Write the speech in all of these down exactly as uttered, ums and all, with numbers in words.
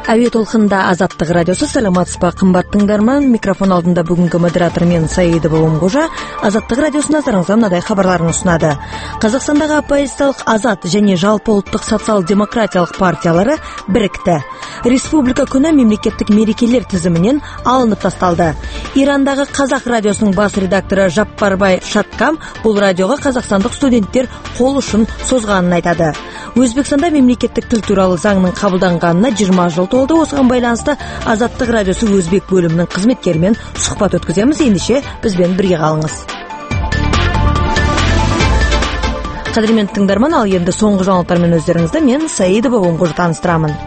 Әуе толқында Азаттық радиосы. Саламатсыз ба, қымбат тыңдарман. Микрофон алдында бүгінгі модератор мен Саидова Омғожа. Азаттық радиосы назарыңызға мынадай хабарларын ұсынады. Қазақстандағы оппозициялық Азат және жалпы ұлттық социал-демократиялық партиялары бірікті. Республика күні мемлекеттік мерекелер тізімінен алынып тасталды. Ирандағы Қазақ радиосының бас редакторы Жаппарбай Шаткам бұл радиоға қазақстандық студенттер қол ұшын созғанын айтады. Өзбекстанда мемлекеттік тіл туралы заңның қабылданғанына жиырма жыл толды. Осыған байланысты Азаттық радиосы өзбек бөлімінің қызметкерімен сұхбат өткіземіз. Ендеше бізбен бірге қалыңыз. Қадірмен тыңдарман, ал енді соңғы жаңалықтармен өздеріңізді мен Саидова Омғожа таныстырамын.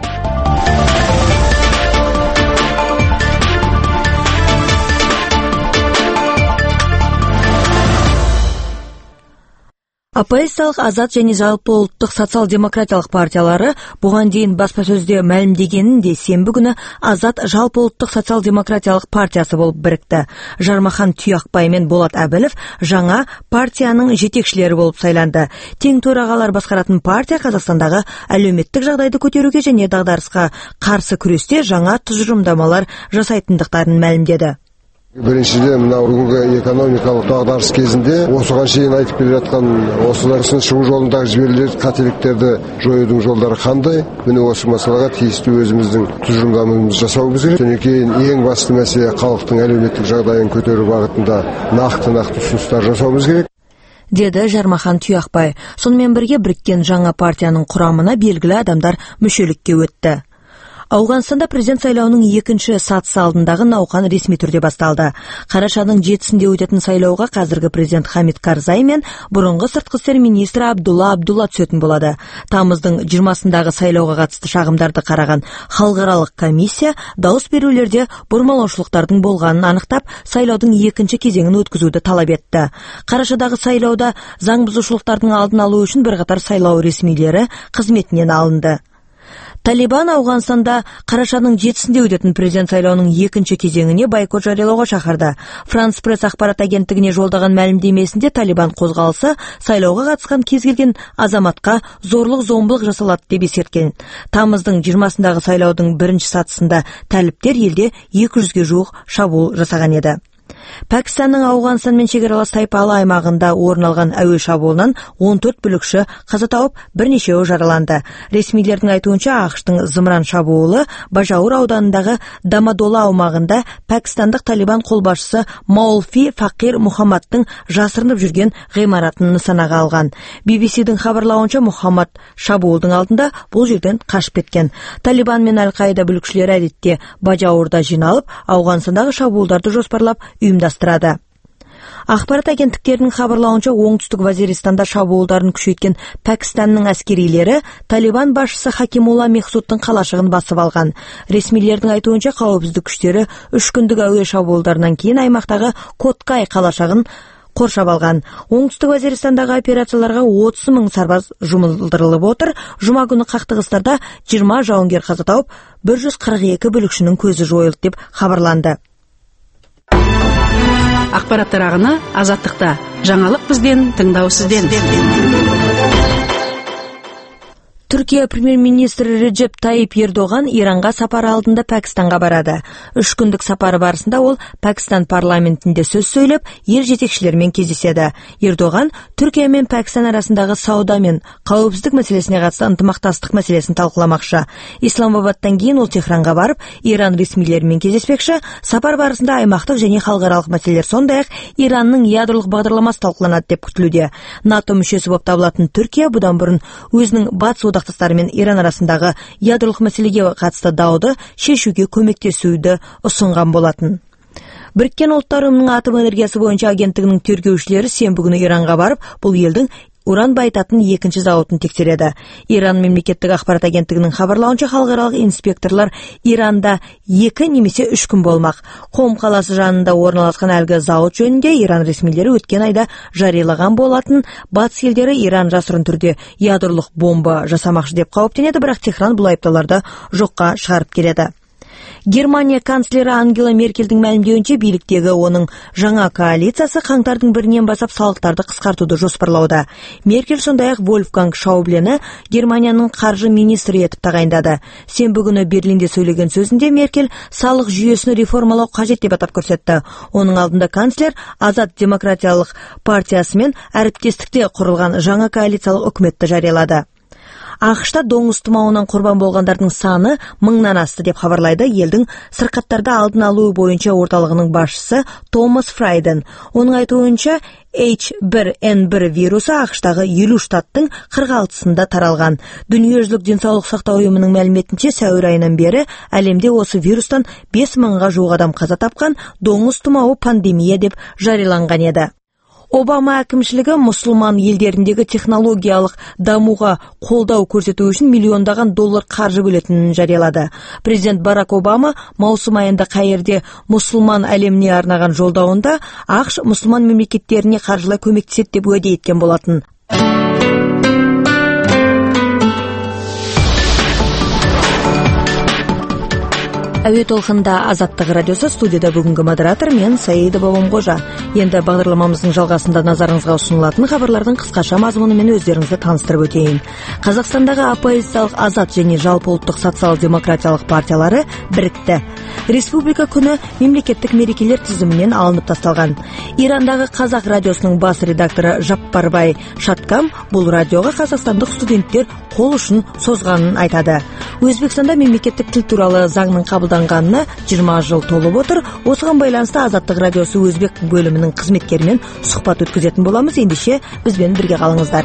Оппозициялық Азат және жалпы ұлттық социал-демократиялық партиялары бұған дейін баспасөзде мәлімдегенінде сенбі күні Азат жалпы ұлттық социал-демократиялық партиясы болып бірікті. Жармахан Тұяқбай мен Болат Әбілов жаңа партияның жетекшілері болып сайланды. Тең төрағалар басқаратын партия Қазақстандағы әлеуметтік жағдайды көтеруге және дағдарысқа қарсы күресте жаңа тұжырымдамалар жасайтындықтарын мәлімдеді. Біріншіден, мына бүгінгі экономикалық дағдарыс кезінде осыған шейін айтып келе жатқан осыларсын шығу жолындағы жіберілген қателіктерді жоюдың жолдары қандай? Міне осы масалаға тиісті өзіміздің тұжырымдамамызды жасауымыз керек. Содан кейін ең басты мәселе халықтың әлеуметтік жағдайын көтеру бағытында нақты-нақты ұсыныстар жасауымыз керек, деді Жармахан Тұяқбай. Сонымен бірге біріккен жаңа партияның құрамына белгілі адамдар мүшелікке өтті. Ауғанстанда президент сайлауының екінші сатысы алдындағы науқан ресми түрде басталды. Қарашаның жетісінде өтетін сайлауға қазіргі президент Хамид Карзай мен бұрынғы сыртқы істер министрі Абдулла Абдулла түсетін болады. Тамыздың жиырмасындағы сайлауға қатысты шағымдарды қараған халықаралық комиссия дауыс берулерде бұрмалаушылықтардың болғанын анықтап, сайлаудың екінші кезеңін өткізуді талап етті. Қарашадағы сайлауда заң бұзушылықтардың алдын алу үшін бірқатар сайлау ресмилері қызметінен алынды. Талибан Ауғанстанда қарашаның жетісінде өтетін президент сайлауының екінші кезеңіне бойкот жариялауға шақырды. Франс пресс ақпарат агенттігіне жолдаған мәлімдемесінде Талибан қозғалысы сайлауға қатысқан кез келген азаматқа зорлық-зомбылық жасалады деп ескерткен. Тамыздың жиырмасындағы сайлаудың бірінші сатысында талиптер елде екі жүзге жуық шабуыл жасаған еді. Пәкістанның Ауғанстанмен шекаралас тайпалы аймағында орын алған әуе шабуылынан он төрт бүлікші қаза тауып, бірнешеуі жараланды. Ресмилердің айтуынша, ақштың зымыран шабуылы Бажауыр ауданындағы Дамадола аумағында пәкістандық Талибан қолбасшысы Маулфи Фақир Мұхаммадтың жасырынып жүрген ғимаратын нысанаға алған. би би си-дің хабарлауынша, Мұхаммад шабуылдың алдында бұл жерден қашып кеткен. Талибан мен Әл-Қаида бүлікшілері әдетте Бажауырда жиналып, Ауғанстандағы шабуылдарды жоспарлап ұйымдастырады. Ақпарат агенттіктерінің хабарлауынша, оңтүстік Вазиристанда шабуылдарын күшейткен Пәкістанның әскерилері Талибан басшысы Хакимулла Мехсудтың қалашығын басып алған. Ресмилердің айтуынша, қауіпсіздік күштері үш күндік әуе шабуылдарынан кейін аймақтағы Коткай қалашығын қоршап алған. Оңтүстік Вазиристандағы операцияларға отыз мың сарбаз жұмылдырылып отыр. Жұма күні қақтығыстарда жиырма жауынгер қаза тауып, бір жүз қырық екі бүлікшінің көзі жойылды деп хабарланды. Ақпараттар ағыны Азаттықта. Жаңалық бізден, тыңдау сізден. Түркия премьер-министрі Реджеп Тайип Ердоған Иранға сапар алдында Пәкістанға барады. Үш күндік сапары барысында ол Пәкістан парламентінде сөз сөйлеп, ел жетекшілерімен кездеседі. Ердоған Түркия мен Пәкістан арасындағы сауда мен қауіпсіздік мәселесіне қатысты ынтымақтастық мәселесін талқыламақшы. Исламабадтан кейін ол Техранға барып, Иран ресмилерімен кездеспекші. Сапар барысында аймақтық және халықаралық мәселелер, сондай-ақ Иранның ядролық бағдарламасы талқыланады деп күтілуде. НАТО мүшесі болып табылатын Түркия бұдан бұрын өзінің батыс одақтастары мен Иран арасындағы ядролық мәселеге қатысты дауды шешуге көмектесуді ұсынған болатын. Біріккен ұлттар ұйымының атом энергиясы бойынша агенттігінің тергеушілері сенбі күні Иранға барып, бұл елдің уран байытатын екінші зауытын тексереді. Иран мемлекеттік ақпарат агенттігінің хабарлауынша, халықаралық инспекторлар Иранда екі немесе үш күн болмақ. Қом қаласы жанында орналасқан әлгі зауыт жөнінде Иран ресмилері өткен айда жариялаған болатын. Батыс елдері Иран жасырын түрде ядролық бомба жасамақшы деп қауіптенеді, бірақ Техран бұл айыптауларды жоққа шығарып келеді. Германия канцлері Ангела Меркельдің мәлімдеуінше биліктегі оның жаңа коалициясы қаңтардың бірінен бастап салықтарды қысқартуды жоспарлауда. Меркель сондай-ақ Вольфганг Шаублені Германияның қаржы министрі етіп тағайындады. Сенбі күні Берлинде сөйлеген сөзінде Меркель салық жүйесін реформалау қажет деп атап көрсетті. Оның алдында канцлер Азат демократиялық партиясымен әріптестікте құрылған жаңа коалициялық үкіметті жариялады. ақш-та доңыз тұмауынан құрбан болғандардың саны мыңнан асты деп хабарлайды елдің сырқаттарды алдын алу бойынша орталығының басшысы Томас Фрайден. Оның айтуынша эйч бір эн бір вирусы ақш-тағы елу штаттың қырық алтысында таралған. Дүниежүзілік денсаулық сақтау ұйымының мәліметінше сәуір айынан бері әлемде осы вирустан бес мыңға жуық адам қаза тапқан, доңыз тұмауы пандемия деп жарияланған еді. Обама әкімшілігі мұсылман елдеріндегі технологиялық дамуға қолдау көрсету үшін миллиондаған доллар қаржы бөлетінін жариялады. Президент Барак Обама маусым айында Каирде мұсылман әлеміне арнаған жолдауында ақш мұсылман мемлекеттеріне қаржылай көмектеседі деп уәде еткен болатын. Әуе толқында Азаттық радиосы, студияда бүгінгі модератор мен Саида Бабамқожа. Енді бағдарламамыздың жалғасында назарыңызға ұсынылатын хабарлардың қысқаша мазмұнымен өздеріңізді таныстырып өтейін. Қазақстандағы оппозициялық Азат және жалпы ұлттық социал-демократиялық партиялары бірікті. Республика күні мемлекеттік мерекелер тізімінен алынып тасталған. Ирандағы Қазақ радиосының бас редакторы Жаппарбай Шаткам бұл радиоға қазақстандық студенттер қол ұшын созғанын айтады. Өзбекстанда мемлекеттік тіл туралы заңның қабылданғанына жиырма жыл толып отыр. Осыған байланысты Азаттық радиосы өзбек бөлімінің қызметкерімен сұхбат өткізетін боламыз. Ендеше бізбен бірге қалыңыздар.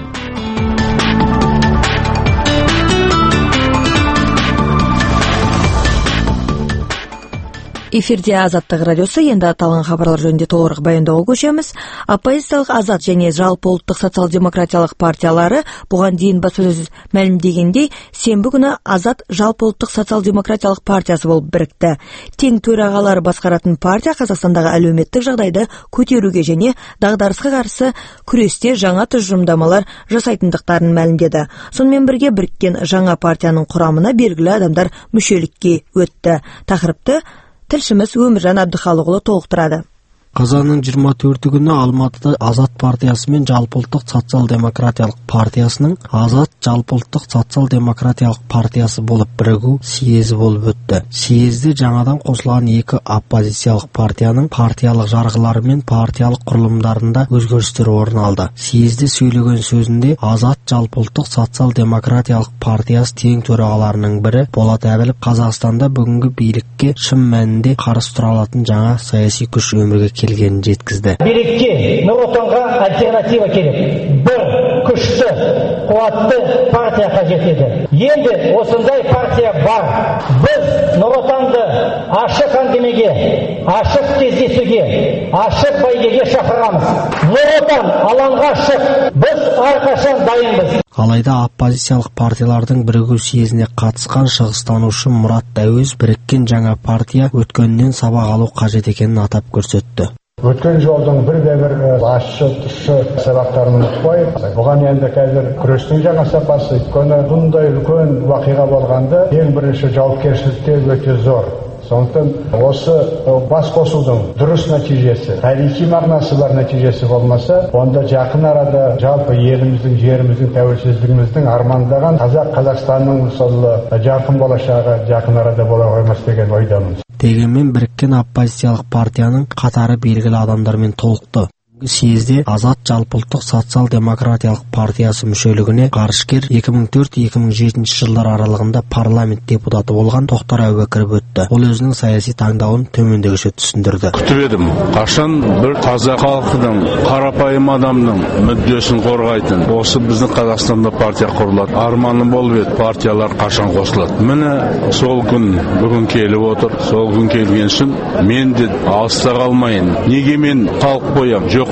Эфирде Азаттық радиосы, енді аталған хабарлар жөнінде толығырақ баяндауға көшеміз. Оппозициялық Азат және жалпы ұлттық социал-демократиялық партиялары бұған дейін баспасөз мәлімдегендей, сенбі күні Азат жалпы ұлттық социал-демократиялық партиясы болып бірікті. Тең төрағалары басқаратын партия Қазақстандағы әлеуметтік жағдайды көтеруге және дағдарысқа қарсы күресте жаңа тұжырымдамалар жасайтындықтарын мәлімдеді. Сонымен бірге біріккен жаңа партияның құрамына белгілі адамдар мүшелікке өтті. Тақырыпты тілшіміз Өміржан Әбдіхалықұлы толықтырады. Қазанның жиырма төрті күні Алматыда Азат партиясы мен жалпыұлттық социал-демократиялық партиясының Азат жалпыұлттық социал-демократиялық партиясы болып бірігу съезі болып өтті. Съезде жаңадан қосылған екі оппозициялық партияның партиялық жарғылары мен партиялық құрылымдарында өзгерістер орын алды. Съезде сөйлеген сөзінде Азат жалпыұлттық социал-демократиялық партиясы тең төрағаларының бірі Болат Әбілов Қазақстанда бүгінгі билікке шын мәнінде қарсы тұра алатын жаңа саяси күш өмірге келгенін жеткізді. Билікке Нұр Отанға альтернатива керек. Бір күшті, қуатты партия қажет еді. Енді осындай партия бар. Біз Нұр Отанды ашық әңгімеге, ашық кездесуге, ашық бәйгеге шақырамыз. Нұр Отан алаңға шық. Біз әрқашан дайынбыз. Алайда оппозициялық партиялардың бірігу съезіне қатысқан шығыстанушы Мұрат Дәуез біріккен жаңа партия өткеннен сабақ алу қажет екенін атап көрсетті. Өткен жолдың бір-бір басшы тұшы сабақтарын ұмытпай, бұған енді қазір күрестің жаңа сапасы, өйткені бұндай үлкен уақиға болғанда ең бірінші жауапкершілікте өте зор. Сондықтан осы бас қосудың дұрыс нәтижесі, тарихи мағынасы бар нәтижесі болмаса, онда жақын арада жалпы еліміздің, жеріміздің, тәуелсіздігіміздің армандаған қазақ Қазақстанның мысалы жарқын болашағы жақын арада бола қоймас деген ойдамын. Дегенмен біріккен оппозициялық партияның қатары белгілі адамдармен толықты. Съезде Азат жалпыұлттық социал-демократиялық партиясы мүшелігіне ғарышкер екі мың төрт - екі мың жетінші жылдар аралығында парламент депутаты болған Тоқтар Әубәкіров өтті. Ол өзінің саяси таңдауын төмендегіше түсіндірді. Күтіп едім, қашан бір таза халықтың, қарапайым адамның мүддесін қорғайтын осы біздің Қазақстанда партия құрылады. Арманым болып еді, партиялар қашан қосылады. Міне сол күн бүгін келіп отыр. Сол күн келген үшін мен де алыста қалмайын. Неге мен халық қоям? Жоқ,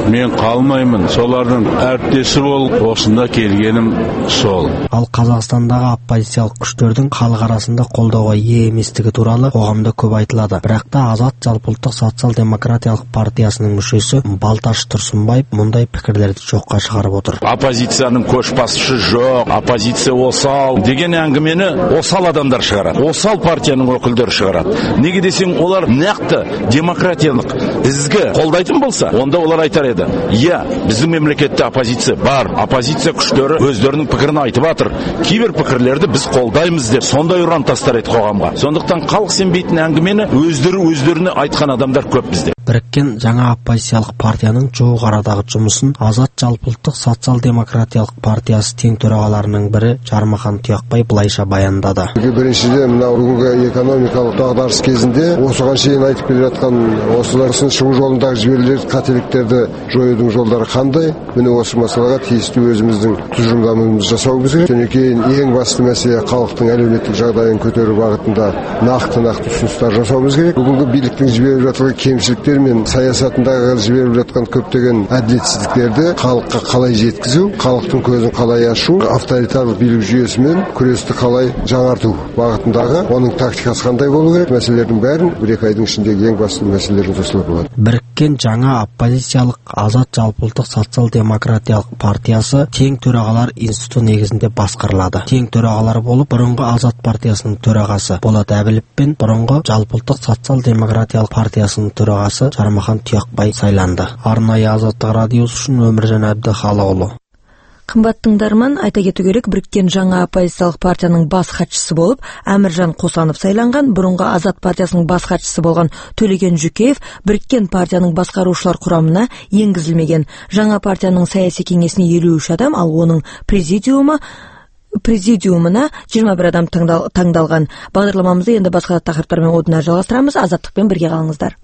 мен қалмаймын, солардың әріптесі болып осында келгенім сол. Ал Қазақстандағы оппозициялық күштердің халық арасында қолдауға ие еместігі туралы қоғамда көп айтылады. Бірақ та Азат жалпыұлттық социал-демократиялық партиясының мүшесі Балташ Тұрсынбаев мұндай пікірлерді жоққа шығарып отыр. Оппозицияның көшбасшысы жоқ, оппозиция осал деген әңгімені осал адамдар шығарады. Осал партияның өкілдері шығарады. Неге десең, олар нақты демократиялық ізгі қолдайтын болса, онда олар айтар еді: "Иә, біздің мемлекетте оппозиция бар. Оппозиция күштері өздерінің пікірін айтып жатыр. Кейбір пікірлерді біз қолдаймыз" деп сондай ұран тастар еді қоғамға. Сондықтан халық сенбейтін әңгімені өздері өздеріне айтқан адамдар көп бізде. Біріккен жаңа оппозициялық партияның жуық арадағы жұмысын Азат жалпыұлттық социал-демократиялық партиясы тең төрағаларының бірі Жармахан Тұяқбай былайша баяндады. Біріншіден, мынау бүгінгі экономикалық дағдарыс кезінде осыған шейін айтып келе жатқан осыларсын шығу жолындағы жіберілген қателіктерді жоюдың жолдары қандай? Міне осы масалаға тиісті өзіміздің тұжырымдамамызды жасауымыз керек. Содан кейін ең басты мәселе халықтың әлеуметтік жағдайын көтеру бағытында нақты-нақты ұсыныстар жасауымыз керек. Бүгінгі биліктің жіберіп жатқан кемшіліктер мен саясатындағы жіберіп жатқан көптеген әділетсіздіктерді халыққа қалай жеткізу, халықтың көзін қалай ашу, авторитарлық билік жүйесімен күресті қалай жаңарту бағытындағы оның тактикасы қандай болу керек, мәселелердің бәрін бір-екі айдың ішіндегі ең басты мәселелерін жасауға болады. Біріккен жаңа оппозициялық Азат жалпыұлттық социал-демократиялық партиясы тең төрағалар институты негізінде басқарылады. Тең төрағалар болып бұрынғы Азат партиясының төрағасы Болат Әбілов пен бұрынғы жалпыұлттық социал-демократиялық партиясының төрағасы Жармахан Тұяқбай сайланды. Арнайы Азаттық радиосы үшін Өміржан Әбдіхалықұлы. Қымбатты тыңдарман, айта кету керек, Біріккен жаңа оппозициялық партияның бас хатшысы болып Әміржан Қосанов сайланған. Бұрынғы Азат партиясының бас хатшысы болған Төлеген Жүкеев Біріккен партияның басқарушылар құрамына енгізілмеген. Жаңа партияның саяси кеңесіне елу үш адам, ал оның президиумы президиумына жиырма бір адам таңдалған. Бағдарламамызды енді басқа тақырыптармен одан әрі жалғастырамыз. Азаттықпен бірге қалыңыздар.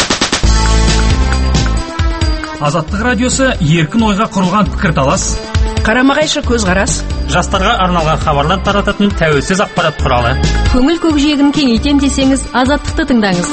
Азаттық радиосы еркін ойға құрылған пікірталас, қарама-қайшы көзқарас, жастарға арналған хабарлар тарататын тәуелсіз ақпарат құралы. Көңіл көкжиегін кеңейтем десеңіз, Азаттықты тыңдаңыз.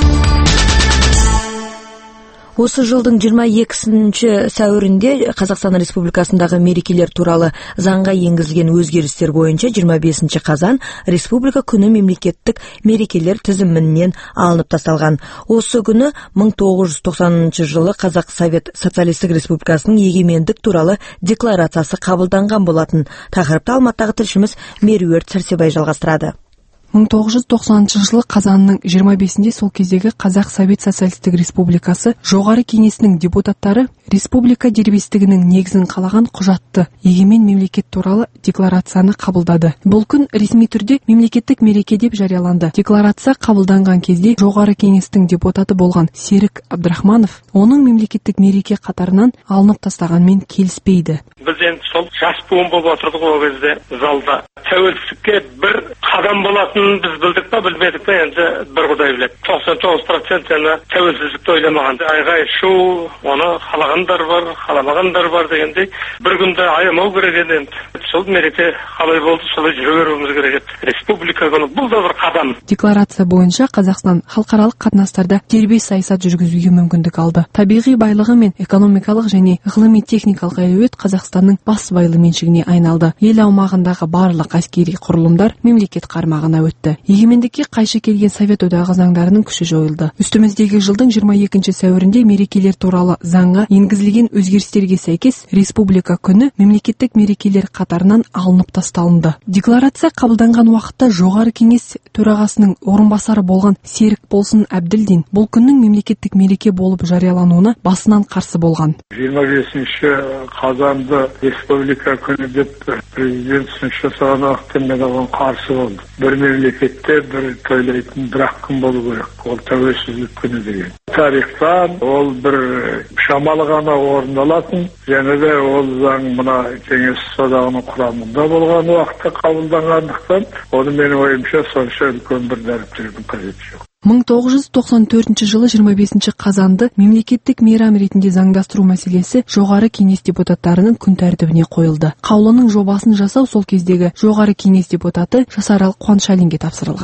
Осы жылдың жиырма екісінші сәуірінде Қазақстан Республикасындағы мерекелер туралы заңға енгізілген өзгерістер бойынша жиырма бесінші қазан Республика күні мемлекеттік мерекелер тізімінен алынып тасталған. Осы күні мың тоғыз жүз тоқсаныншы жылы Қазақ Совет Социалистік Республикасының егемендік туралы декларациясы қабылданған болатын. Тақырыпты Алматыдағы тілшіміз Меруерт Сәрсебай жалғастырады. мың тоғыз жүз тоқсаныншы жылы қазанның жиырма бесінде сол кездегі Қазақ Совет Социалистік Республикасы жоғары кеңесінің депутаттары республика дербестігінің негізін қалаған құжатты егемен мемлекет туралы декларацияны қабылдады. Бұл күн ресми түрде мемлекеттік мереке деп жарияланды. Декларация қабылданған кезде жоғары кеңестің депутаты болған Серік Абдрахманов оның мемлекеттік мереке қатарынан алынып тастағанмен келіспейді. Біз енді сол жас буын болып отырдық ол кезде залда. Тәуелсіздікке бір қадам болатынын біз білдік па, білмедік па, енді бір құдай біледі. тоқсан тоғыз процент енді тәуелсіздікті ойламаған. Айғай шу, оны қалағандар бар, қаламағандар бар дегендей. Бір күнде аямау керек еді енді. Сол мереке қалай болды, солай жүре беруіміз керек еді. Республика күні бұл да бір қадам. Декларация бойынша Қазақстан халықаралық қатынастарда дербес саясат жүргізуге мүмкіндік алды. Табиғи байлығы мен экономикалық және ғылыми техникалық әлеует Қазақстанның бас байлы меншігіне айналды. Ел аумағындағы барлық әскери құрылымдар мемлекет қармағына өтті. Егемендікке қайшы келген Совет одағы заңдарының күші жойылды. Үстіміздегі жылдың жиырма екінші сәуірінде мерекелер туралы заңға енгізілген өзгерістерге сәйкес республика күні мемлекеттік мерекелер қатарынан алынып тасталынды. Декларация қабылданған уақытта жоғары кеңес төрағасының орынбасары болған Серік Болсын Әбділдин бұл күннің мемлекеттік мереке болып жариялануына басынан қарсы болған. жиырма бесінші қазанды республика күні деп президент ұсыныс жасаған уақытта мен оған қарсы болдым. Бір мемлекетте бір тойлайтын бір ақ күн болу керек. Ол тәуелсіздік күні деген. Тарихтан ол бір шамалы ғана орындалатын, және де ол заң мына кеңес одағының құрамында болған уақытта қабылданғандықтан, оны менің ойымша сонша үлкен бір дәріптеудің қажеті жоқ. мың тоғыз жүз тоқсан төртінші жылы жиырма бесінші қазанды мемлекеттік мейрам ретінде заңдастыру мәселесі жоғары кеңес депутаттарының күн тәртібіне қойылды. Қаулының жобасын жасау сол кездегі жоғары кеңес депутаты Жасарал Қуаншалинге тапсырылған.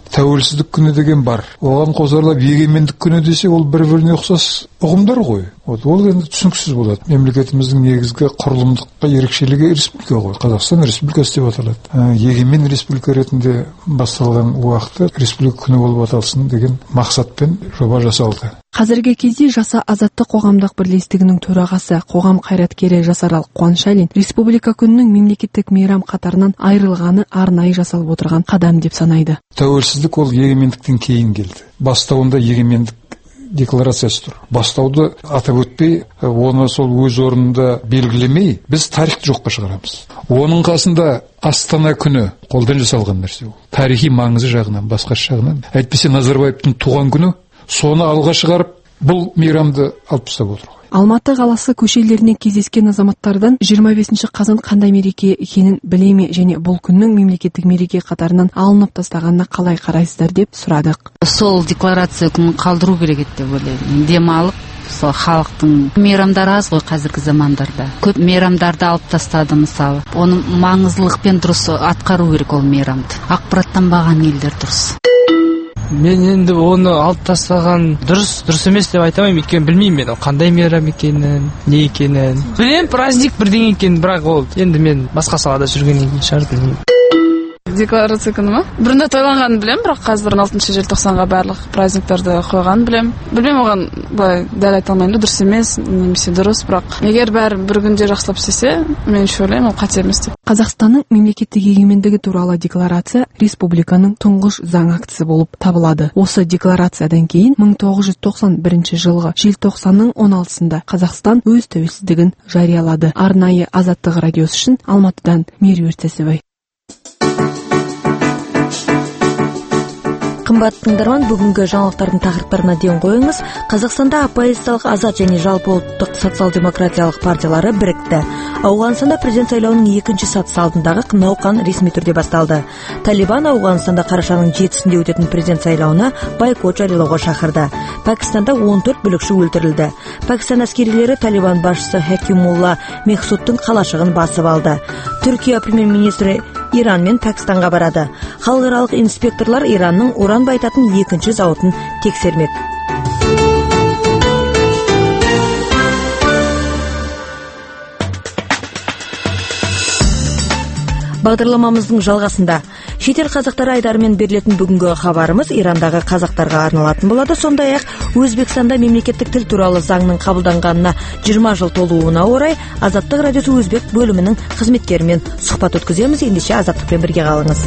тәуелсіздік күні деген бар. Оған қосарлап егемендік күні десе, ол бір-біріне ұқсас ұғымдар ғой. Вот ол енді түсініксіз болады. Мемлекетіміздің негізгі құрылымдыққа ерекшелігі республика ғой. Қазақстан республикасы деп аталады. Егемен республика ретінде басталған уақыты республика күні болып аталсын деген мақсатпен жоба жасалды. Қазіргі кезде Жаса азаттық қоғамдық бірлестігінің төрағасы, қоғам қайраткері Жасарал Қуаншалин республика күнінің мемлекеттік мейрам қатарынан айырылғаны арнайы жасалып отырған қадам деп санайды. Тәуелсіздік ол егемендіктен кейін келді. Бастауында егемендік декларациясы тұр. Бастауды атап өтпей, оны сол өз орнында белгілемей, біз тарихты жоққа шығарамыз. Оның қасында Астана күні қолдан жасалған нәрсе ол. Тарихи маңызы жағынан, басқаша жағынан. Әйтпесе Назарбаевтың туған күні, соны алға шығарып, бұл мейрамды алып тастап отыр. Алматы қаласы көшелеріне кездескен азаматтардан жиырма бесінші қазан қандай мереке екенін біле ме және бұл күннің мемлекеттік мереке қатарынан алынып тастағанына қалай қарайсыздар деп сұрадық. Сол декларация күнін қалдыру керек еді деп ойлаймын. Демалып, сол халықтың мейрамдары аз ғой қазіргі замандарда. Көп мейрамдарды алып тастады мысалы. Оның маңыздылықпен дұрыс атқару керек ол мейрамды. Ақпараттанбаған елдер дұрыс. Мен енді оны алып тастаған дұрыс, дұрыс емес деп айта алмаймын, өйткені білмеймін мен ол қандай мейрам екенін, не екенін. Білем, праздник бірдеңе екенін, бірақ ол енді мен басқа салада жүргеннен кейін шығар білмеймін. Декларация күні ма? Бұрында тойланғанын білем, бірақ қазір он алтыншы желтоқсанға барлық праздниктарды қойғанын білем. Білмеймін, оған былай дәл айта алмаймын, дұрыс емес, немесе дұрыс, бірақ егер бәрі бір күнде жақсылап істесе, мен ойлаймын, ол қате емес деп. Қазақстанның мемлекеттік егемендігі туралы декларация республиканың тұңғыш заң актісі болып табылады. Осы декларациядан кейін мың тоғыз жүз тоқсан бірінші жылғы желтоқсанның он алтысында Қазақстан өз тәуелсіздігін жариялады. Арнайы Азаттық радиосы үшін Алматыдан Меруерт Сәсібай. Қымбатты тыңдарман, бүгінгі жаңалықтардың тақырыптарына ден қойыңыз. Қазақстанда оппозициялық Азат және жалпы ұлттық социал-демократиялық партиялары бірікті. Ауғанстанда президент сайлауының екінші сатысы алдындағы науқан ресми түрде басталды. Талибан Ауғанстанда қарашаның жетісінде өтетін президент сайлауына бойкот жариялауға шақырды. Пәкістанда он төрт бүлікші өлтірілді. Пәкістан әскерилері Талибан басшысы Хакимулла Мехсудтың қалашығын басып алды. Түркия премьер-министрі Иран мен Пәкістанға барады. Халықаралық инспекторлар Иранның уран байтатын екінші зауытын тексермек. Бағдарламамыздың жалғасында шетел қазақтары айдарымен берілетін бүгінгі хабарымыз Ирандағы қазақтарға арналатын болады. Сондай-ақ Өзбекстанда мемлекеттік тіл туралы заңның қабылданғанына жиырма жыл толуына орай Азаттық радиосы өзбек бөлімінің қызметкерімен сұхбат өткіземіз. Ендеше Азаттықпен бірге қалыңыз.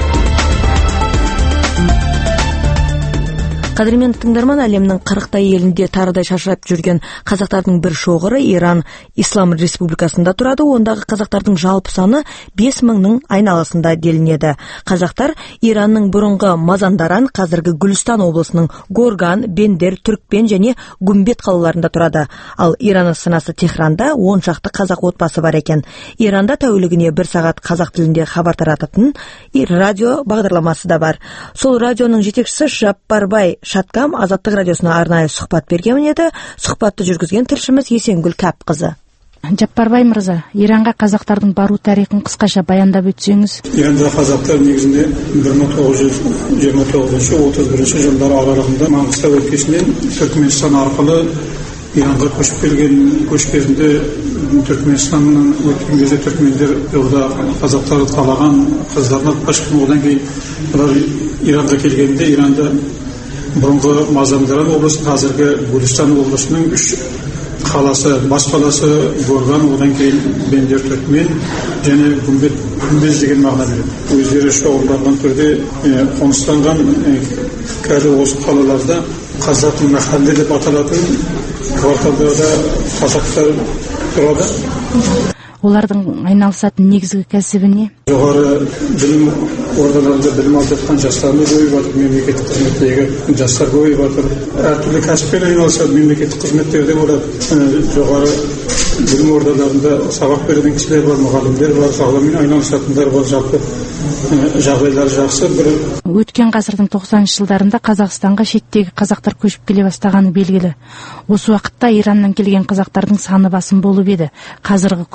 Қадірменді тыңдарман, әлемнің қырықтай елінде тарыдай шашырап жүрген қазақтардың бір шоғыры Иран Ислам Республикасында тұрады. Ондағы қазақтардың жалпы саны бес мыңның айналасында делінеді. Қазақтар Иранның бұрынғы Мазандаран, қазіргі Гүлістан облысының Горган, Бендер, Түркпен және Гумбет қалаларында тұрады. Ал Иран астанасы Техранда он шақты қазақ отбасы бар екен. Иранда тәулігіне бір сағат қазақ тілінде хабар тарататын радио бағдарламасы да бар. Сол радионың жетекшісі Жаппарбай Шаткам Азаттық радиосына арнайы сұхбат берген еді. Сұхбатты жүргізген тілшіміз Есенгүл Кәпқызы. Жаппарбай мырза, Иранға қазақтардың бару тарихын қысқаша баяндап өтсеңіз. Иранда қазақтар негізінде бір мың тоғыз жүз жиырма тоғызыншы отыз бірінші жылдар аралығында Маңғыстау өлкесінен Түркменстан арқылы Иранға көшіп келген. Көш кезінде Түркменстаннан өткен кезде түркмендер жолда қазақтарды талаған, қыздарына қашқан. Одан кейін бұлар Иранға келгенде Иранда бұрынғы Мазандаран облысы, қазіргі Гүлістан облысының үш қаласы, бас қаласы Горган, одан кейін Бендер, Түркмен және Гумбет, Гумбез деген мағына береді. Өздері шоғырланған түрде қоныстанған. Қазір осы қалаларда қазақ махалле деп аталатын кварталдарда қазақтар тұрады. Олардың айналысатын негізгі кәсібі не? Жоғары білім ордаларында білім алып жатқан жастарымыз көбейіп жатыр, мемлекеттік қызметтегі жастар көбейіп жатыр. Әртүрлі кәсіппен айналысады, мемлекеттік қызметтерде болады. Жоғары білім ордаларында сабақ беретін кісілер бар, мұғалімдер бар, ғылыммен айналысатындар бар. Жалпы жағдайлары жақсы. Бір өткен ғасырдың тоқсаныншы жылдарында Қазақстанға шеттегі қазақтар көшіп келе бастағаны белгілі. Осы уақытта Ираннан келген қазақтардың саны басым болып еді. Қазіргі көш барысы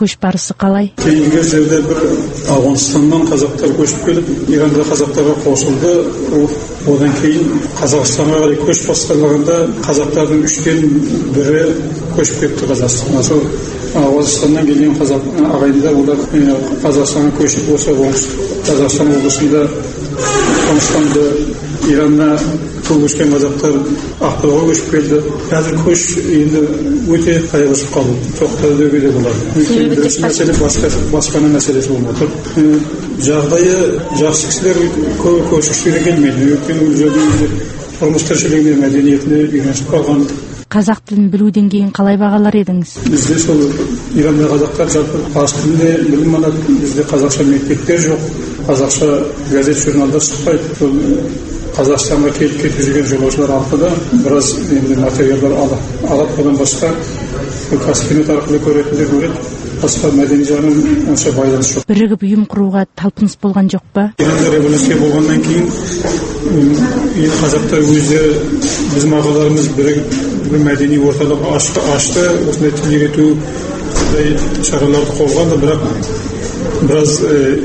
жалғасы қалай? Кейінгі жерде бір Ауғанстаннан қазақтар көшіп келіп, Иранда қазақтарға қосылды. Одан кейін Қазақстанға қарай көш басталғанда қазақтардың үштен бірі көшіп кетті Қазақстанға. Сол Ауғанстаннан келген қазақ ағайындар олар Қазақстанға көшіп, осы оңтүстік Қазақстан облысында қоныстанды. Иранна көп өскен қазақтар Ақтауға көшіп келді. Қазір көш енді өте қайғысып қалды. Тоқтады деуге де болады. Бірінші мәселе баспана мәселесі болып отыр. Жағдайы жақсы кісілер көп көшкісі келмейді. Өйткені ол жерде тұрмыс тіршілігіне, мәдениетіне үйренісіп қалған. Қазақ тілін білу деңгейін қалай бағалар едіңіз? Бізде сол Иранда қазақтар жалпы парсы тілінде білім алады. Бізде қазақша мектептер жоқ, қазақша газет журналдар шықпайды. Қазақстанға келіп кетіп жүрген жолаушылар арқылы біраз енді материалдар алып, одан басқа Қазкемет арқылы көретіндер көреді. Басқа мәдени жағынан онша байланыс жоқ. Бірігіп ұйым құруға талпыныс болған жоқ па? Иранда революция болғаннан кейін енді қазақтар өздері біздің ағаларымыз бірігіп бір мәдени орталық ашты, осындай тіл үйрету шараларды қолға алды, бірақ біраз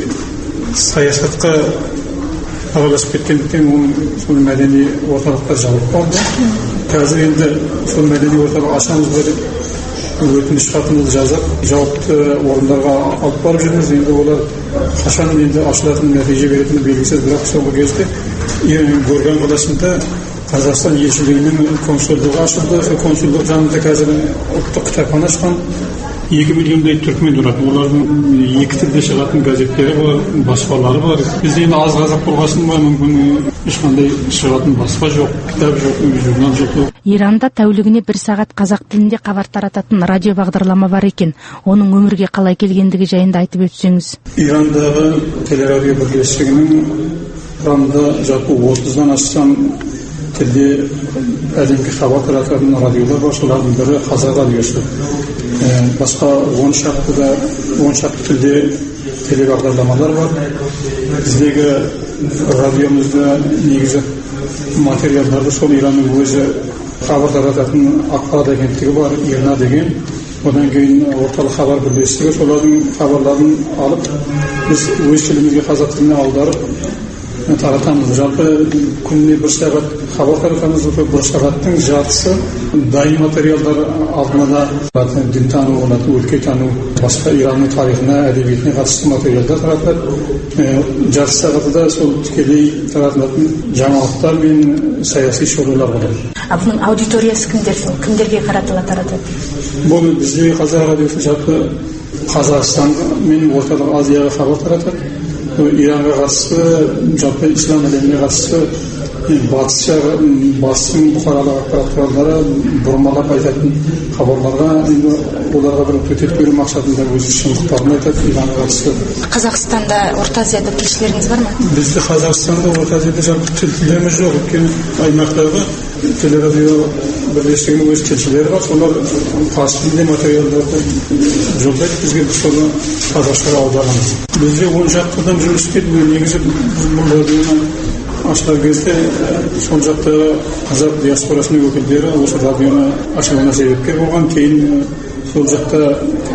саясатқа араласып кеткендіктен оның сол мәдени орталықтар жабылып қалды. Қазір енді сол мәдени орталық ашамыз деп өтініш хатымызды жазып, жауапты орындарға алып барып жүрміз. Енді олар қашан енді ашылатын нәтиже беретіні белгісіз, бірақ соңғы кезде Горган қаласында Қазақстан елшілігінің консулдығы ашылды. Сол консулдық жанында қазір ұлттық кітапхана ашқан. екі миллиондай түркмен тұрады. Олардың екі тілде шығатын газеттері бар, баспалары бар. Бізде енді аз қазақ болғасын ба, мүмкін ешқандай шығатын баспа жоқ, кітап жоқ, журнал жоқ. Иранда тәулігіне бір сағат қазақ тілінде хабар тарататын радио бағдарлама бар екен. Оның өмірге қалай келгендігі жайында айтып өтсеңіз. Ирандағы телерадио бірлестігінің құрамында жалпы отыздан астам тілде әлемге хабар тарататын радиолар бар. Солардың бірі Қазақ радиосы. Басқа он шақты да он шақты тілде телебағдарламалар бар. Біздегі радиомызда негізі материалдарды сол Иранның өзі хабар тарататын ақпарат агенттігі бар, Ирна деген. Одан кейін орталық хабар бірлестігі, солардың хабарларын алып, біз өз тілімізге қазақ тіліне аударып таратамыз. Жалпы күніне бір сағат хабар таратамыз. Бір сағаттың жартысы дайын материалдар алдына да дінтану болады, өлкетану, басқа Иранның тарихына, әдебиетіне қатысты материалдар таратылады. Жарты сағаты да сол тікелей таратылатын жаңалықтар мен саяси шолулар болады. А бұның аудиториясы кімдерсің? Кімдерге қаратыла таратады? Бұл бізде Қазақ радиосы жалпы Қазақстан мен орталық Азияға хабар таратады. Иранға қатысты, жалпы ислам әлеміне қатысты батыс батыстың бұқаралық ақпарат құралдары бұрмалап айтатын хабарларға енді оларға бір төтеп беру мақсатында өз шындықтарын айтады. Иранға қатысты. Қазақстанда, Орта Азияда тілшілеріңіз бар ма? Бізде Қазақстанда, Орта Азияда жалпы тілшілеріміз жоқ. Өйткені аймақтағы телерадио бірлестігінің өз тілшілері бар. Солар парсы тілінде материалдарды жолдайды бізге, біз соны қазақшаға аударамыз. Бізде он шақты адам жұмыс істейді. Негізі бұл радионы ашылар кезде сол жақта қазақ диаспорасының өкілдері осы радионы ашылуына себепкер болған. Кейін сол жақта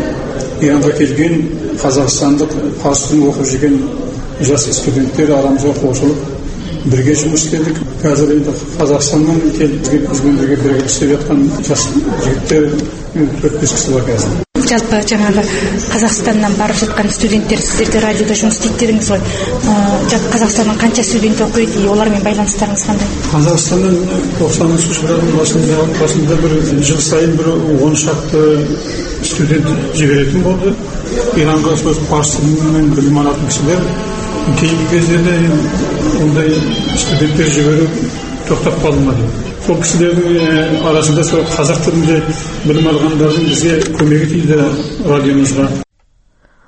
Иранға келген қазақстандық парсы тілін оқып жүрген жас студенттер арамызға қосылып бірге жұмыс істедік. Қазір енді Қазақстаннан келіп бізбен бірге бірге істеп жатқан жас жігіттер төрт бес кісі бар қазір. Жалпы жаңағы Қазақстаннан барып жатқан студенттер сіздерде радиода жұмыс істейді дедіңіз ғой. Жалпы Қазақстаннан қанша студент оқиды, олармен байланыстарыңыз қандай? Қазақстаннан тоқсаныншы жылдардың басында, басында бір жыл сайын бір он шақты студент жіберетін болды. Иранға сол парсы тілімен білім алатын кісілер. Кейінгі кездерде ондай студенттер жіберу тоқтап қалмады. Сол кісілердің арасында сол қазақ тілінде білім алғандардың бізге көмегі тиді радиомызға.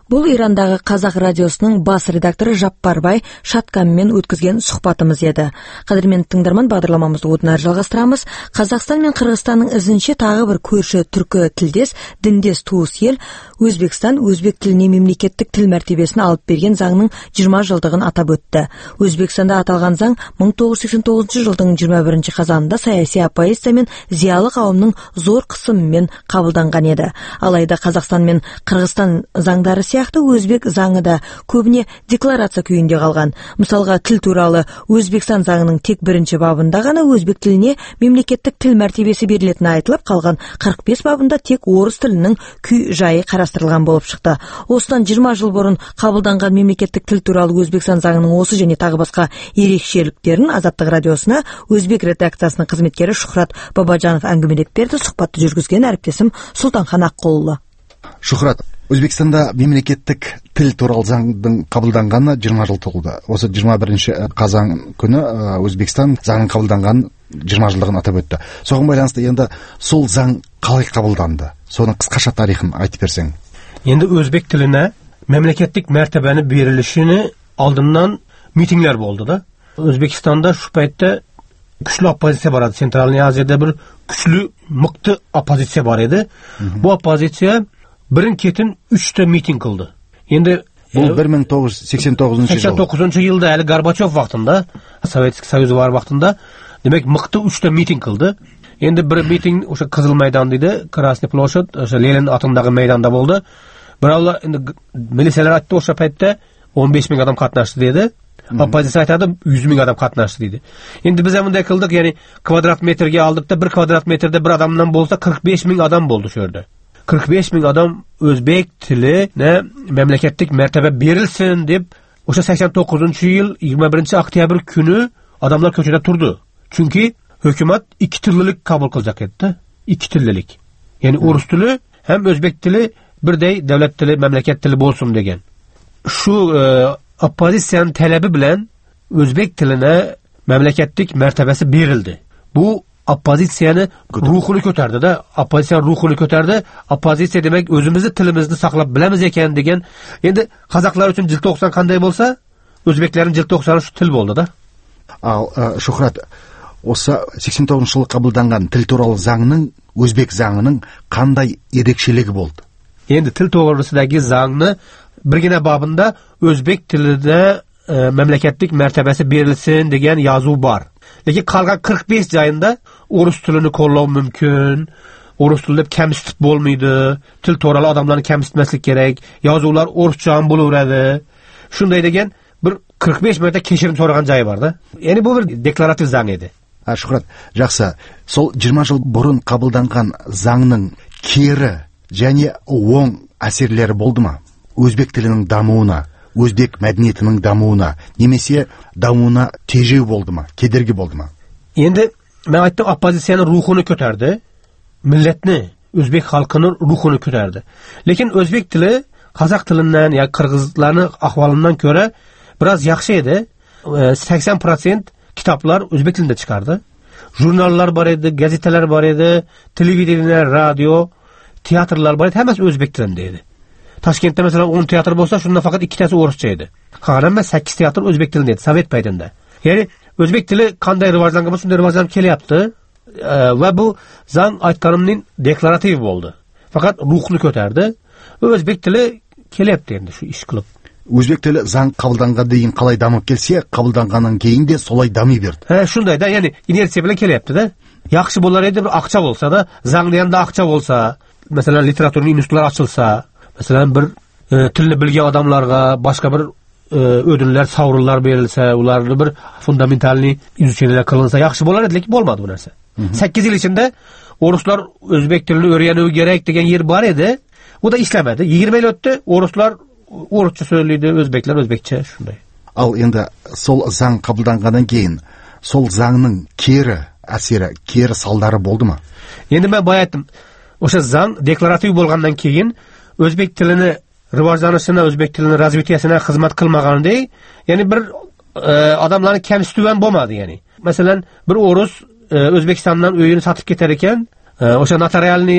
Бул Ирандагы Казак радиосунун бас редактору Жаппарбай Шаткаммен өткізген сұхбатымыз еді. Кадырмен тыңдарман, бағдарламамызды одан ары жалғастырамыз. Қазақстан мен Кыргызстанның ізінше тағы бір көрші түркі тілдес, диндес туыс ел Өзбекстан өзбек тіліне мемлекеттік тіл мәртебесін алып берген заңның жиырма жылдығын атап өтті. Өзбекстанда аталған заң мың тоғыз жүз сексен тоғызыншы жылдың жиырма бірінші қазанында саяси оппозиция мен зиялы қауымның зор қысымымен қабылданған еді. Алайда Қазақстан мен Кыргызстан заңдары сияқты өзбек заңы да көбіне декларация күйінде қалған. Мысалға, тіл туралы Өзбекстан заңының тек бірінші бабында ғана өзбек тіліне мемлекеттік тіл мәртебесі берілетіні айтылып, қалған қырық бес бабында тек орыс тілінің күй жайы қарастырылған болып шықты. Осыдан жиырма жыл бұрын қабылданған мемлекеттік тіл туралы Өзбекстан заңының осы және тағы басқа ерекшеліктерін Азаттық радиосына өзбек редакциясының қызметкері Шухрат Бабажанов әңгімелеп берді. Сұхбатты жүргізген әріптесім Сұлтанхан Аққұлы. Шухрат, Өзбекстанда мемлекеттік тіл туралы заңдың қабылданғаны жиырма жыл толды. Осы жиырма бірінші қазан күні Өзбекстан заңның қабылданған жиырма жылдығын атап өтті. Соған байланысты енді сол заң қалай қабылданды? Соның қысқаша тарихын айтып берсең. Енді өзбек тіліне мемлекеттік мәртебені берілішіне алдынан митингler болды да. Өзбекстанда şu paytda güçlü оппозиция бар еді. Центральный Азияда бір güçlü, мықты оппозиция бар еді. Bu оппозиция бірін кетін үшті митинг қылды. Енді бұл бір мың тоғыз жүз сексен тоғызыншы жыл. сексен тоғызыншы жылда әлі Горбачев вақтында, Советский Союз бар вақтында, демек мықты үшті митинг қылды. Енді бір митинг осы Қызыл майдан дейді, Красный площадь, осы Ленин атындағы майданда болды. Бірақ енді милициялар айтты, осы пайтта он беш мың адам қатынашты деді. Оппозиция айтады, жүз мың адам қатынашты дейді. Енді біз әміндай қылдық, яғни квадрат метрге алдық та, бір квадрат метрде бір адамнан болса қырық беш мың адам болды шөрді. қырық беш мың адам өзбек тіліне мемлекеттік мәртебе берілсін деп, осы сексен тоғызыншы жыл жиырма бірінші октябрь күні адамlar көшеде тұрды. Çünkü hükümet iki tillülük kabul kılacak etti. İki tillülük. Yani Urus tili hem Özbek tili birday devlet tili, memleket tili bolsun degen. Şu e, oppositsiyanın talebi bilen Özbek tiline memleketlik mertebesi verildi. Bu oppositsiyanı ruhunu köterdi de, oppositsiyan ruhunu köterdi. Oppositsiya demek özümüzü tilimizni saklap bilemiz eken degen. Endi Kazaklar için cilt doksan kanday bolsa, Özbeklerin cilt doksanı şu til boldu da. Ал Шухрат, осы сексен тоғызыншы жылы қабылданған тіл туралы заңның өзбек заңының қандай ерекшелігі болды? Енді тіл турасындағы заңны біргене бабында өзбек тіліне e, memleketlik mərtəbəsi verilsin деген yazı бар. Lakin қалған қырық бес жайында Orus tilini qollaw mümkün, Orus tilini kəmsitib bolmaydı, til toralı adamlarını kəmsitmeslik gerek, yazılar Orusçan bulurады. Şunday degen bir қырық беш mərtə keşirim soragan jayı var da. Yani bu bir deklarativ заң еді. А, Шухрат, жақсы. Сол жиырма жыл бұрын қабылданған заңның кері және оң әсерлері болды ма? Өзбек тілінің дамуына, өзбек мәдениетінің дамуына, немесе дамуына тежеу болды ма? Кедергі болды ма? Енді мен айттым, оппозицияның рухını көтерді, milletni, өзбек халқының рухını көтерді. Lekin өзбек тілі қазақ тілінен, ya қырғызларның ahvalından göre biraz yaxşı edi. seksen процент kitaplar özbek dilinde çıkardı. Jurnallar var idi, gazeteler var idi, televizyonlar, radyo, tiyatrlar var idi. Hemesi özbek dilindeydi. Taşkent'te mesela on tiyatr bolsa, şundan fakat iki tanesi Orusçaydı. Kalan sekiz tiyatr özbek dilindeydi, Sovet paydında. Yani özbek dili kanday rivajlanğımı, şunday rivajlanıp kele yaptı. Ee, ve bu zan aytkanımın deklarativi oldu. Fakat ruhunu köterdi. Özbek dili kele yaptı yani şu iş kılıp. Өзбек тілі заң қабылданға дейін қалай дамып келсе, қабылданғаннан кейін де солай дами берді. He, şunday da, yani inersiya bilen kele yaptı da. Yaxşı bolar edi, bir akça bolsa da, zаңның yanında akça bolsa, mesela literatürün institutlar açılsa, mesela bir e, tilini bilgen adamlarga başka bir e, ödünler, savrullar verilse, ularını bir fundamentalni izüçeniler kılınsa, yaxşı bolar edi, lekin bolmadı bu narsa. sekiz yıl içinde Oruslar Özbek tilini öğreniyor gerek degen yer var edi. O da işlemedi. yirmi yıl öttü, Oruslar Orusça söyleydi, Özbekler Özbekçe şunday. Ал енді сол заң қабылданғаннан кейін, сол заңның кері әсері, кері салдары болды ма? Енді мен бай айттым, осы заң декларатив болғаннан кейін Özbek тілini rivajlanışına, Özbek тілini развитиясына қызмет қылмағандай, yani bir e, adamların kemsitüven bolmadı yani. Mesela bir Orus e, Özbekistan'dan öyünü satıp keterken, e, oşa notarialni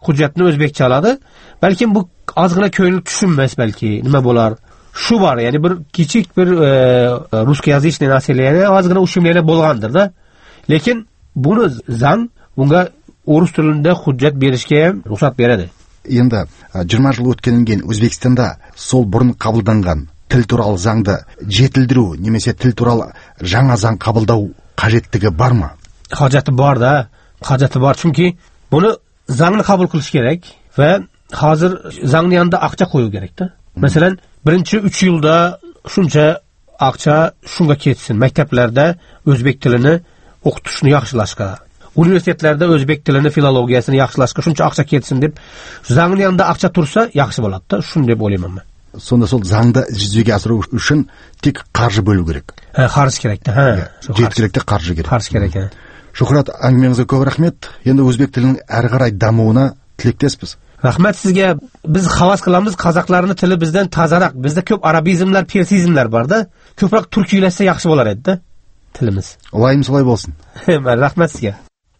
hujjatni o'zbekcha oladi. Balkim bu ozgina ko'ngil tushunmas, balki nima bo'lar. Shu bor, ya'ni bir kichik bir ruskoязычный население ozgina ушемление bo'lgandir-da. Lekin buni zang bunga o'rus tilida hujjat berishga ham ruxsat beradi. Endi yigirma yil o'tgandan keyin O'zbekistonda sol burun qabuldangan til туралы заңды жетілдіру немесе til туралы жаңа заң қабылдау қажеттігі бар ма? Hojati bor-da, hojati bor, chunki buni zangni qabul qilish kerak va hozir zangni yanında aqcha qo'yish kerak-da. Masalan, birinchi uch yilda shuncha aqcha shunga ketsin. Maktablarda o'zbek tilini o'qitishni yaxshilashga, universitetlarda o'zbek tilini filologiyasini yaxshilashga shuncha aqcha ketsin deb zangni yanında aqcha tursa yaxshi bo'ladi-da, shuni deb o'ylayman men. Sonda sol zаңды жүзеге асыру үшін тек қаржы бөлу керек. Ha, қаржы керек-те, ha. Жеткілікті қаржы керек. Қаржы керек, ha. Шухрат, әңгімеңізге көп рахмет. Енді өзбек тілінің әрі қарай дамуына тілектеспіз. Rahmat sizga. Biz havas qilamiz, qozoqlarning tili bizdan tozaroq. Bizda ko'p arabizmlar, persizmlar bor-da. Ko'proq turkiylashsa yaxshi bo'lar edi-da tilimiz. Olayim solay bo'lsin. Rahmat sizga.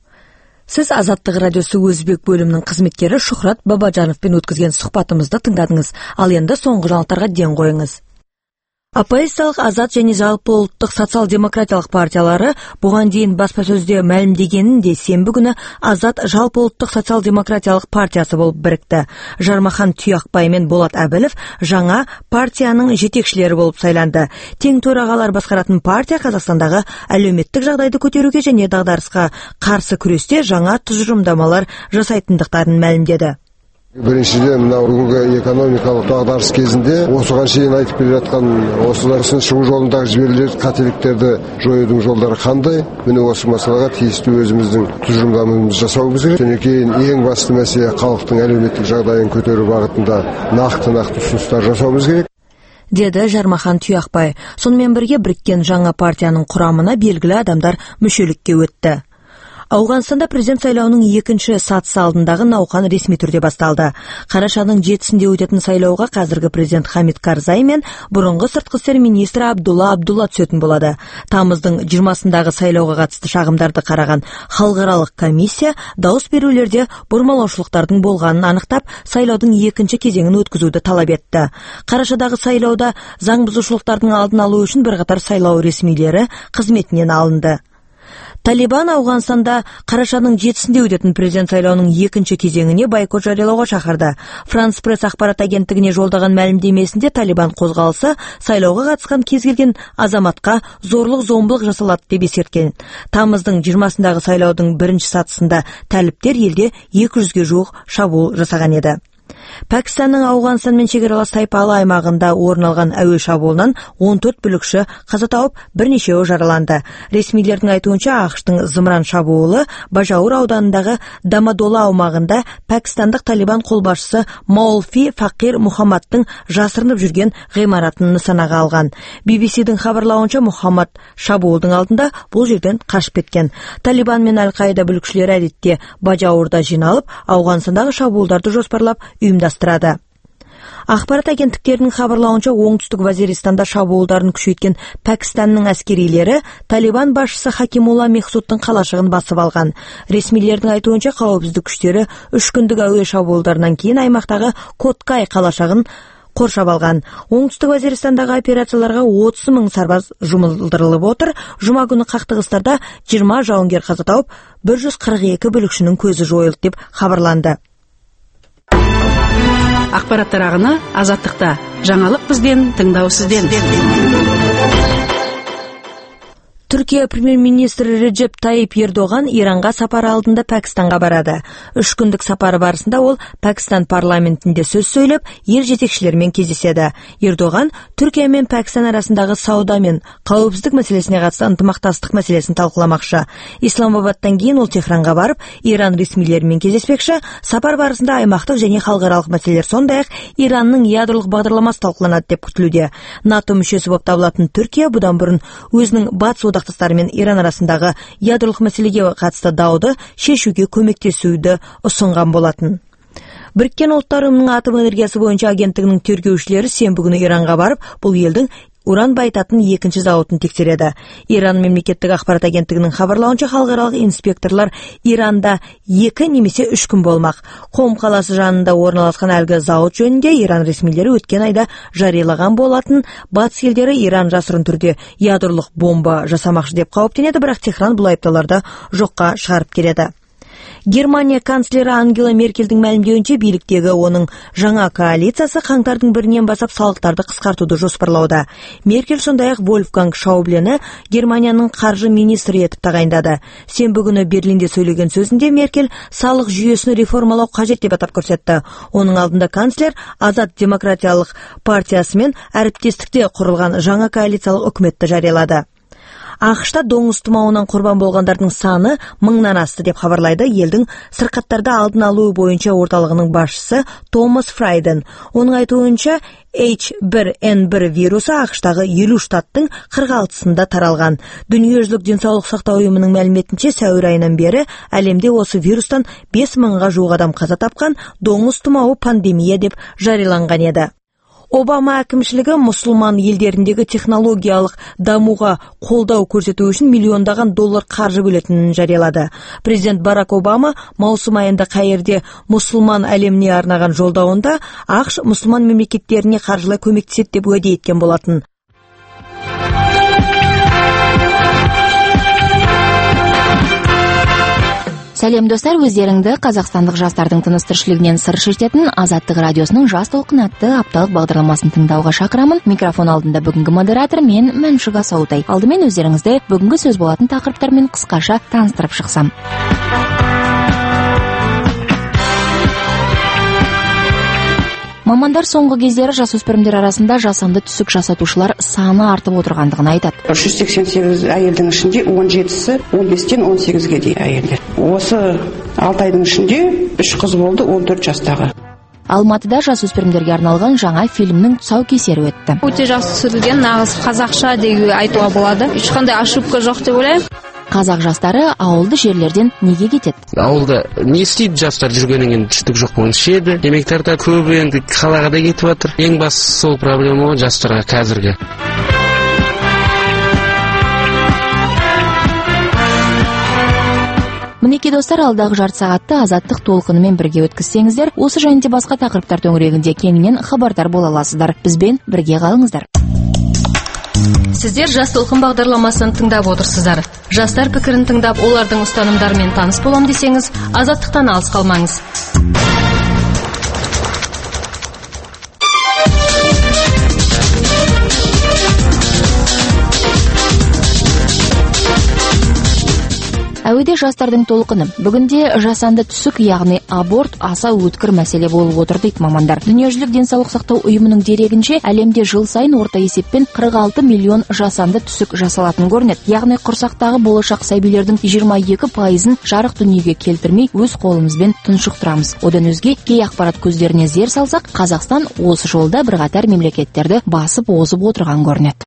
Siz Азаттық радиосы өзбек бөлімінің қызметкері Шухрат Бабажановпен өткізген сұхбатымызды тыңдадыңыз. Ал енді соңғы жаңалықтарға ден қойыңыз. Оппозициялық Азат және жалпы ұлттық социал-демократиялық партиялары бұған дейін баспасөзде мәлімдегенінде сенбі күні Азат жалпы ұлттық социал-демократиялық партиясы болып бірікті. Жармахан Тұяқбай мен Болат Әбілов жаңа партияның жетекшілері болып сайланды. Тең төрағалар басқаратын партия Қазақстандағы әлеуметтік жағдайды көтеруге және дағдарысқа қарсы күресте жаңа тұжырымдамалар жасайтындықтарын мәлімдеді. Біріншіден, мына бүгінгі экономикалық дағдарыс кезінде осыған шейін айтып келе жатқан осыларсын шығу жолындағы жіберілген қателіктерді жоюдың жолдары қандай? Міне осы масалаға тиісті өзіміздің тұжырымдамамызды жасауымыз керек. Содан кейін ең басты мәселе халықтың әлеуметтік жағдайын көтеру бағытында нақты-нақты ұсыныстар жасауымыз керек. Деді Жармахан Тұяқбай. Сонымен бірге біріккен жаңа партияның құрамына белгілі адамдар мүшелікке өтті. Ауғанстанда президент сайлауының екінші сатысы алдындағы науқан ресми түрде басталды. Қарашаның жетісінде өтетін сайлауға қазіргі президент Хамид Карзай мен бұрынғы сыртқы істер министрі Абдулла Абдулла түсетін болады. Тамыздың жиырмасындағы сайлауға қатысты шағымдарды қараған халықаралық комиссия дауыс берулерде бұрмалаушылықтардың болғанын анықтап, сайлаудың екінші кезеңін өткізуді талап етті. Қарашадағы сайлауда заң бұзушылықтардың алдын алу үшін бірқатар сайлау ресмилері қызметінен алынды. Талибан Ауғанстанда қарашаның жетісінде өтетін президент сайлауының екінші кезеңіне бойкот жариялауға шақырды. Франс пресс ақпарат агенттігіне жолдаған мәлімдемесінде Талибан қозғалысы сайлауға қатысқан кез келген азаматқа зорлық-зомбылық жасалады деп ескерткен. Тамыздың жиырмасындағы сайлаудың бірінші сатысында тәліптер елде екі жүзге жуық шабуыл жасаған еді. Пәкістанның Ауғанстанмен шекаралас тайпалы аймағында орын алған әуе шабуылынан он төрт бүлікші қаза тауып, бірнешеуі жараланды. Ресмилердің айтуынша ақштың зымыран шабуылы Бажаур ауданындағы Дамадола аумағында пәкістандық Талибан қолбасшысы Маулфи Фақир Мухаммадтың жасырынып жүрген ғимаратын нысанаға алған. би би си-дің хабарлауынша Мухаммад шабуылдың алдында бұл жерден қашып кеткен. Талибан мен Аль-Қаида бүлікшілері әдетте Бажаурда жиналып, Ауғанстандағы шабуылдарды жоспарлап ұйымдастырады. Ақпарат агенттіктерінің хабарлауынша оңтүстік Вазиристанда шабуылдарын күшейткен Пәкістанның әскерилері Талибан басшысы Хакимулла Мехсудтың қалашығын басып алған. Ресмилердің айтуынша қауіпсіздік күштері үш күндік әуе шабуылдарынан кейін аймақтағы Коткай қалашығын қоршап алған. Оңтүстік Вазиристандағы операцияларға отыз мың сарбаз жұмылдырылып отыр. Жұма күні қақтығыстарда жиырма жауынгер қаза тауып, бір жүз қырық екі бүлікшінің көзі жойылды деп хабарланды. Ақпараттар ағыны Азаттықта. Жаңалық бізден, тыңдау сізден. Түркия премьер-министрі Реджеп Тайип Ердоған Иранға сапары алдында Пәкістанға барады. Үш күндік сапары барысында ол Пәкістан парламентінде сөз сөйлеп, ел жетекшілерімен кездеседі. Ердоған Түркия мен Пәкістан арасындағы сауда мен қауіпсіздік мәселесіне қатысты ынтымақтастық мәселесін талқыламақшы. Исламабадтан кейін ол Техранға барып, Иран ресмилерімен кездеспекші. Сапар барысында аймақтық және халықаралық мәселелер, сондай-ақ Иранның ядролық бағдарламасы талқыланады деп күтілуде. НАТО мүшесі болып табылатын Түркия бұдан бұрын өзінің батыс одақтастары мен Иран арасындағы ядролық мәселеге қатысты дауды шешуге көмектесуді ұсынған болатын. Біріккен ұлттар ұйымының атом энергиясы бойынша агенттігінің тергеушілері сенбі күні Иранға барып, бұл елдің уран байытатын екінші зауытын тексереді. Иран мемлекеттік ақпарат агенттігінің хабарлауынша, халықаралық инспекторлар Иранда екі немесе үш күн болмақ. Қом қаласы жанында орналасқан әлгі зауыт жөнінде Иран ресмилері өткен айда жариялаған болатын. Батыс елдері Иран жасырын түрде ядролық бомба жасамақшы деп қауіптенеді, бірақ Техран бұл айыптауларды жоққа шығарып келеді. Германия канцлері Ангела Меркельдің мәлімдеуінше, биліктегі оның жаңа коалициясы қаңтардың бірінен басып салықтарды қысқартуды жоспарлауда. Меркель сондай-ақ Вольфганг Шаублені Германияның қаржы министрі етіп тағайындады. Сенбі күні Берлинде сөйлеген сөзінде Меркель салық жүйесін реформалау қажет деп атап көрсетті. Оның алдында канцлер Азат демократиялық партиясымен әріптестікте құрылған жаңа коалициялық үкіметті жариялады. ақш-та доңыз тұмауынан құрбан болғандардың саны мыңнан асты деп хабарлайды елдің сырқаттарды алдын алу бойынша орталығының басшысы Томас Фрайден. Оның айтуынша эйч бір эн бір вирусы ақш-тағы елу штаттың қырық алтысында таралған. Дүниежүзілік денсаулық сақтау ұйымының мәліметінше, сәуір айынан бері әлемде осы вирустан бес мыңға жуық адам қаза тапқан. Доңыз тұмауы пандемия деп жарияланған еді. Обама әкімшілігі мұсылман елдеріндегі технологиялық дамуға қолдау көрсету үшін миллиондаған доллар қаржы бөлетінін жариялады. Президент Барак Обама маусым айында Каирде мұсылман әлеміне арнаған жолдауында ақш мұсылман мемлекеттеріне қаржылай көмектеседі деп уәде еткен болатын. Сәлем достар, өздеріңді қазақстандық жастардың тыныс-тіршілігінен сыр шертетін Азаттық радиосының Жас толқын атты апталық бағдарламасын тыңдауға шақырамын. Микрофон алдында бүгінгі модератор мен Мәншүк Асаутай. Алдымен өздеріңізді бүгінгі сөз болатын тақырыптармен қысқаша таныстырып шықсам. Мамандар соңғы кездері жасөспірімдер арасында жасанды түсік жасатушылар саны артып отырғандығын айтады. жүз сексен сегіз әйелдің ішінде он жетісі он бестен он сегізге дейін әйелдер. Осы алты айдың ішінде үш қыз болды, он төрт жастағы. Алматыда жасөспірімдерге арналған жаңа фильмнің тұсаукесері өтті. Өте жақсы түсірілген, нағыз қазақша деуге айтуға болады. Ешқандай ошибка жоқ деп ойлаймын. Қазақ жастары ауылды жерлерден неге кетеді? Ауылда не істейді жастар жүргеннен түштік жоқ болған шеді. Демектер де көбі енді қалаға да кетіп жатыр. Ең бастысы сол проблема ғой жастарға қазіргі. Мінеки достар, алдағы жарты сағатты азаттық толқынымен бірге өткізсеңіздер, осы жайында басқа тақырыптар төңірегінде кеңінен хабардар бола аласыздар. Бізбен бірге қалыңыздар. Сіздер Жас толқын бағдарламасын тыңдап отырсыздар. Жастар пікірін тыңдап, олардың ұстанымдарымен таныс болам десеңіз, азаттықтан алыс қалмаңыз. Әуеде жастардың толқыны. Бүгінде жасанды түсік, яғни аборт аса өткір мәселе болып отыр дейді мамандар. Дүниежүзілік денсаулық сақтау ұйымының дерегінше, әлемде жыл сайын орта есеппен қырық алты миллион жасанды түсік жасалатын көрінеді. Яғни құрсақтағы болашақ сәбилердің жиырма екі пайызын жарық дүниеге келтірмей өз қолымызбен тұншықтырамыз. Одан өзге, кей ақпарат көздеріне зер салсақ, Қазақстан осы жолда бірқатар мемлекеттерді басып озып отырған көрінеді.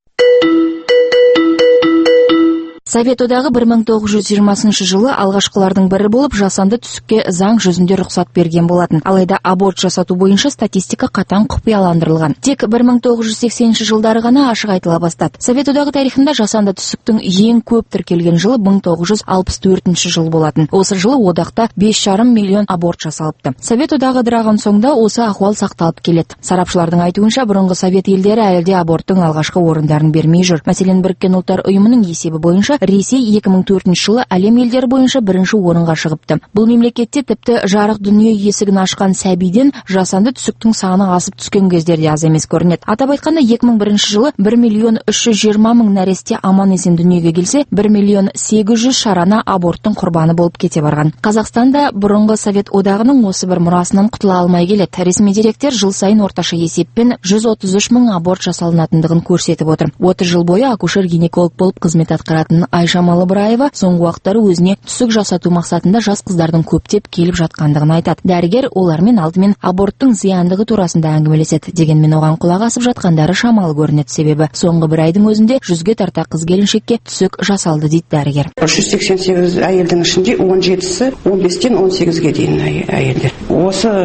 Совет одағы бір мың тоғыз жүз жиырмасыншы жылы алғашқылардың бірі болып жасанды түсікке заң жүзінде рұқсат берген болатын. Алайда аборт жасату бойынша статистика қатаң құпияландырылған. Тек бір мың тоғыз жүз сексенінші жылдары ғана ашық айтыла бастады. Совет одағы тарихында жасанды түсіктің ең көп тіркелген жылы мың тоғыз жүз алпыс төртінші жыл болатын. Осы жылы одақта бес жарым миллион аборт жасалыпты. Совет одағы ыдыраған соңда осы ахуал сақталып келеді. Сарапшылардың айтуынша, бұрынғы совет елдері әлі де аборттың алғашқы орындарын бермей жүр. Мәселен, Біріккен ұлттар ұйымының есебі бойынша Ресей екі мың төртінші жылы әлем елдері бойынша бірінші орынға шығыпты. Бұл мемлекетте тіпті жарық дүние есігін ашқан сәбиден жасанды түсіктің саны асып түскен кездерде аз емес көрінеді. Атап айтқанда, екі мың бірінші жылы бір миллион үш жүз жиырма мың нәресте аман есен дүниеге келсе, бір миллион сегіз жүз шарана аборттың құрбаны болып кете барған. Қазақстанда бұрынғы Совет одағының осы бір мұрасынан құтыла алмай келеді. Ресми деректер жыл сайын орташа есеппен жүз отыз үш мың аборт жасалынатындығын көрсетіп отыр. отыз жыл бойы акушер-гинеколог болып қызмет атқаратын Айша Малыбраева соңғы уақыттары өзіне түсік жасату мақсатында жас қыздардың көптеп келіп жатқандығын айтады. Дәрігер олармен алдымен аборттың зияндығы турасында әңгімелеседі. Дегенмен оған құлақ асып жатқандары шамалы көрінеді. Себебі соңғы бір айдың өзінде жүзге тарта қыз келіншекке түсік жасалды дейді дәрігер. жүз сексен сегіз әйелдің ішінде он жетісі он бестен он сегізге дейін әйелдер. Осы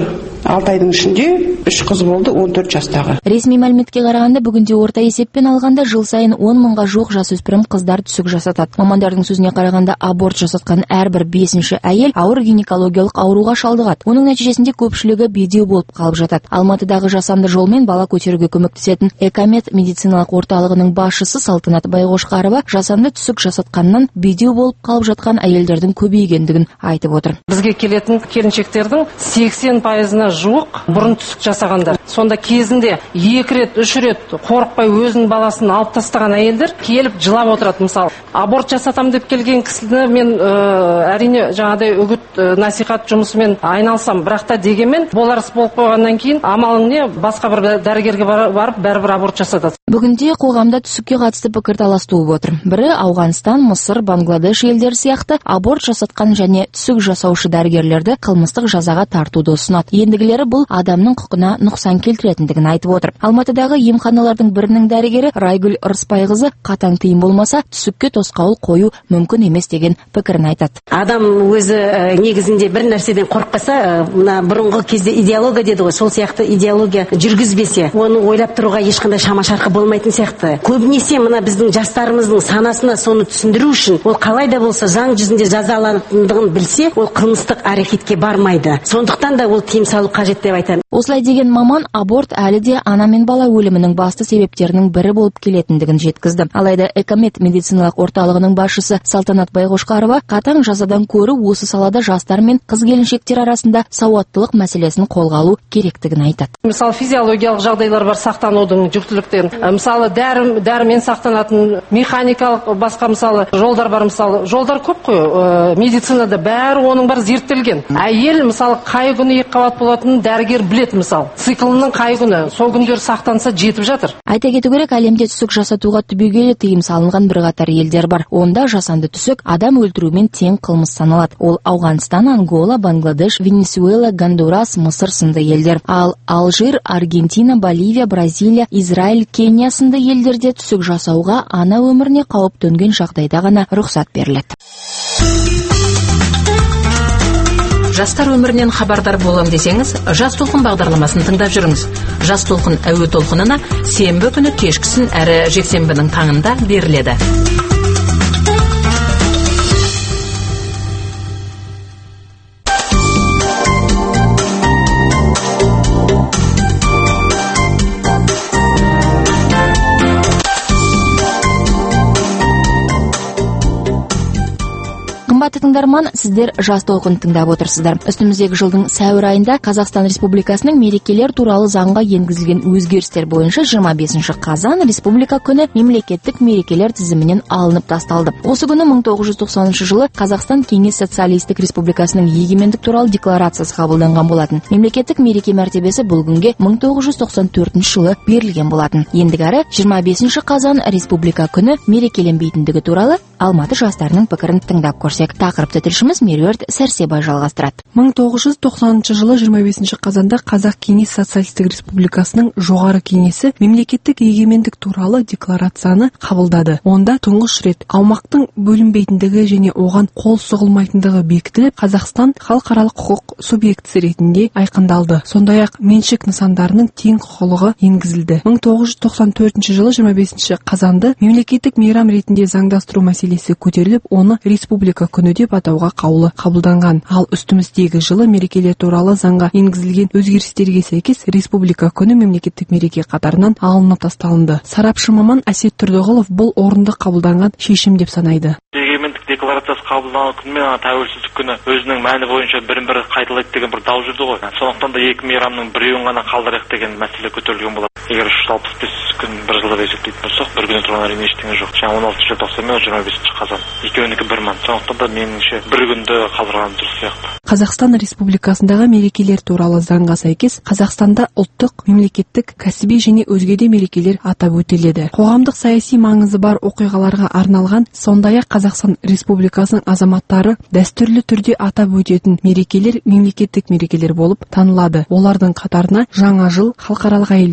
алты айдың ішінде үш қыз болды, он төрт жастағы. Ресми мәліметке қарағанда бүгінде орта есеппен алғанда жыл сайын он мыңға жуық жасөспірім қыздар түсік жасатады. Мамандардың сөзіне қарағанда аборт жасатқан әрбір бесінші әйел ауыр гинекологиялық ауруға шалдығады. Оның нәтижесінде көпшілігі бедеу болып қалып жатады. Алматыдағы жасанды жолмен бала көтеруге көмектесетін Экомед медициналық орталығының басшысы Салтанат Байғошқарова жасанды түсік жасатқаннан бедеу болып қалып жатқан әйелдердің көбейгендігін айтып отыр. Бізге келетін келіншектердің сексен пайызына жуық бұрын түсік жасағандар. Сонда кезінде екі рет, үш рет қорықпай өзінің баласын алып тастаған әйелдер келіп жылап отырады. Мысалы, аборт жасатам деп келген кісіні мен ә, әрине жаңағыдай үгіт ә, насихат жұмысымен айналсам, бірақ та дегенмен боларыс болып қойғаннан кейін амалың не, басқа бір дәрігерге барып бәрібір аборт жасатады. Бүгінде қоғамда түсікке қатысты пікірталас туып отыр. Бірі Ауғанстан, Мысыр, Бангладеш елдері сияқты аборт жасатқан және түсік жасаушы дәрігерлерді қылмыстық жазаға тартуды ұсынады. Ендігілері бұл адамның құқына нұқсан келтіретіндігін айтып отыр. Алматыдағы емханалардың бірінің дәрігері Райгүл Ырысбайқызы қатаң тыйым болмаса түсікке тосқауыл қою мүмкін емес деген пікірін айтады. Адам өзі ә, негізінде бір нәрседен қорықпаса, ә, мына бұрынғы кезде идеология деді ғой, сол сияқты идеология жүргізбесе, оны ойлап тұруға ешқандай шама шарқы болмайтын сияқты. Көбінесе мына біздің жастарымыздың санасына соны түсіндіру үшін, ол қалай да болса заң жүзінде жазаланатындығын білсе, ол қылмыстық әрекетке бармайды. Сондықтан да ол тыйым салу қажет деп айтамын. Осылай деген маман аборт әлі де ана мен бала өлімінің басты себептерінің бірі болып келетіндігін жеткізді. Алайда Экомед медициналық орталығының басшысы Салтанат Байғошқарова қатаң жазадан көрі осы салада жастар мен қыз-келіншектер арасында сауаттылық мәселесін қолға алу керектігін айтады. Мысалы, физиологиялық жағдайлар бар сақтанудың жүктіліктен. Мысалы, дәрі, дәрімен сақтанатын механикалық басқа мысалы жолдар бар. Мысалы, жолдар көп қой. Ә, медицинада бәрі оның бар зерттелген. Әйел мысалы қай күні екі қабат болатынын дәрігер білет. Мысалы, циклының қай күні сол күндер сақтанса жетіп жатыр. Айта кету керек, әлемде түсік жасатуға түбегейлі тыйым салынған бірқатар елдер бар. Онда жасанды түсік адам өлтірумен тең қылмыс саналады. Ол Ауғанстан, Ангола, Бангладеш, Венесуэла, Гондурас, Мысыр сынды елдер. Ал Алжир, Аргентина, Боливия, Бразилия, Израиль, Кения сынды елдерде түсік жасауға ана өміріне қауіп төнген жағдайда ғана рұқсат беріледі. Жастар өмірінен хабардар болам десеңіз, Жас толқын бағдарламасын тыңдап жүріңіз. Жас толқын әуе толқынына сенбі күні кешкісін әрі жексенбінің таңында беріледі. Қымбатты тыңдарман, сіздер Жас толқын тыңдап отырсыздар. Үстіміздегі жылдың сәуір айында Қазақстан Республикасының мерекелер туралы заңға енгізілген өзгерістер бойынша жиырма бесінші қазан Республика күні мемлекеттік мерекелер тізімінен алынып тасталды. Осы күні мың тоғыз жүз тоқсаныншы жылы Қазақстан Кеңес Социалистік Республикасының егемендік туралы декларациясы қабылданған болатын. Мемлекеттік мереке мәртебесі бұл күнге мың тоғыз жүз тоқсан төртінші жылы берілген болатын. Ендігәрі жиырма бесінші қазан Республика күні мерекеленбейтіндігі туралы Алматы жастарының пікірін тыңдап көрсек. Тақырыпты тілшіміз Меруерт Сәрсебай жалғастырады. мың тоғыз жүз тоқсаныншы жылы жиырма бесінші қазанда Қазақ Кеңес Социалистік Республикасының жоғары кеңесі мемлекеттік егемендік туралы декларацияны қабылдады. Онда тұңғыш рет аумақтың бөлінбейтіндігі және оған қол сұғылмайтындығы бекітіліп, Қазақстан халықаралық құқық субъектісі ретінде айқындалды. Сондай-ақ меншік нысандарының тең құқылығы енгізілді. мың тоғыз жүз тоқсан төртінші жылы жиырма бесінші қазанды мемлекеттік мейрам ретінде заңдастыру мәселесі көтеріліп, оны республика күні деп атауға қаулы қабылданған. Ал үстіміздегі жылы мерекелер туралы заңға енгізілген өзгерістерге сәйкес республика күні мемлекеттік мереке қатарынан алынып тасталынды. Сарапшы маман Әсет Тұрдығұлов бұл орынды қабылданған шешім деп санайды. Егемендік декларациясы қабылданған күн мен тәуелсіздік күні өзінің мәні бойынша бірін-бірі қайталайды деген бір дау жүрді ғой. Сондықтан да екі мейрамның біреуін ғана қалдырайық деген мәселе көтерілген болады. Егер үш жүз алпыс бес күн бір жылда есептейтін болсақ, бір күннен тұрған әрине ештеңе жоқ. Жаңа он алтыншы желтоқсан мен жиырма бесінші қазан. Екеуінікі бір ман. Сондықтан да меніңше бір күнді қалдырған дұрыс сияқты. Қазақстан Республикасындағы мерекелер туралы заңға сәйкес Қазақстанда ұлттық, мемлекеттік, кәсіби және өзге де мерекелер атап өтіледі. Қоғамдық саяси маңызы бар оқиғаларға арналған, сондай-ақ Қазақстан Республикасының азаматтары дәстүрлі түрде атап өтетін мерекелер мемлекеттік мерекелер болып танылады. Олардың қатарына Жаңа жыл, халықаралық әйелдер күні,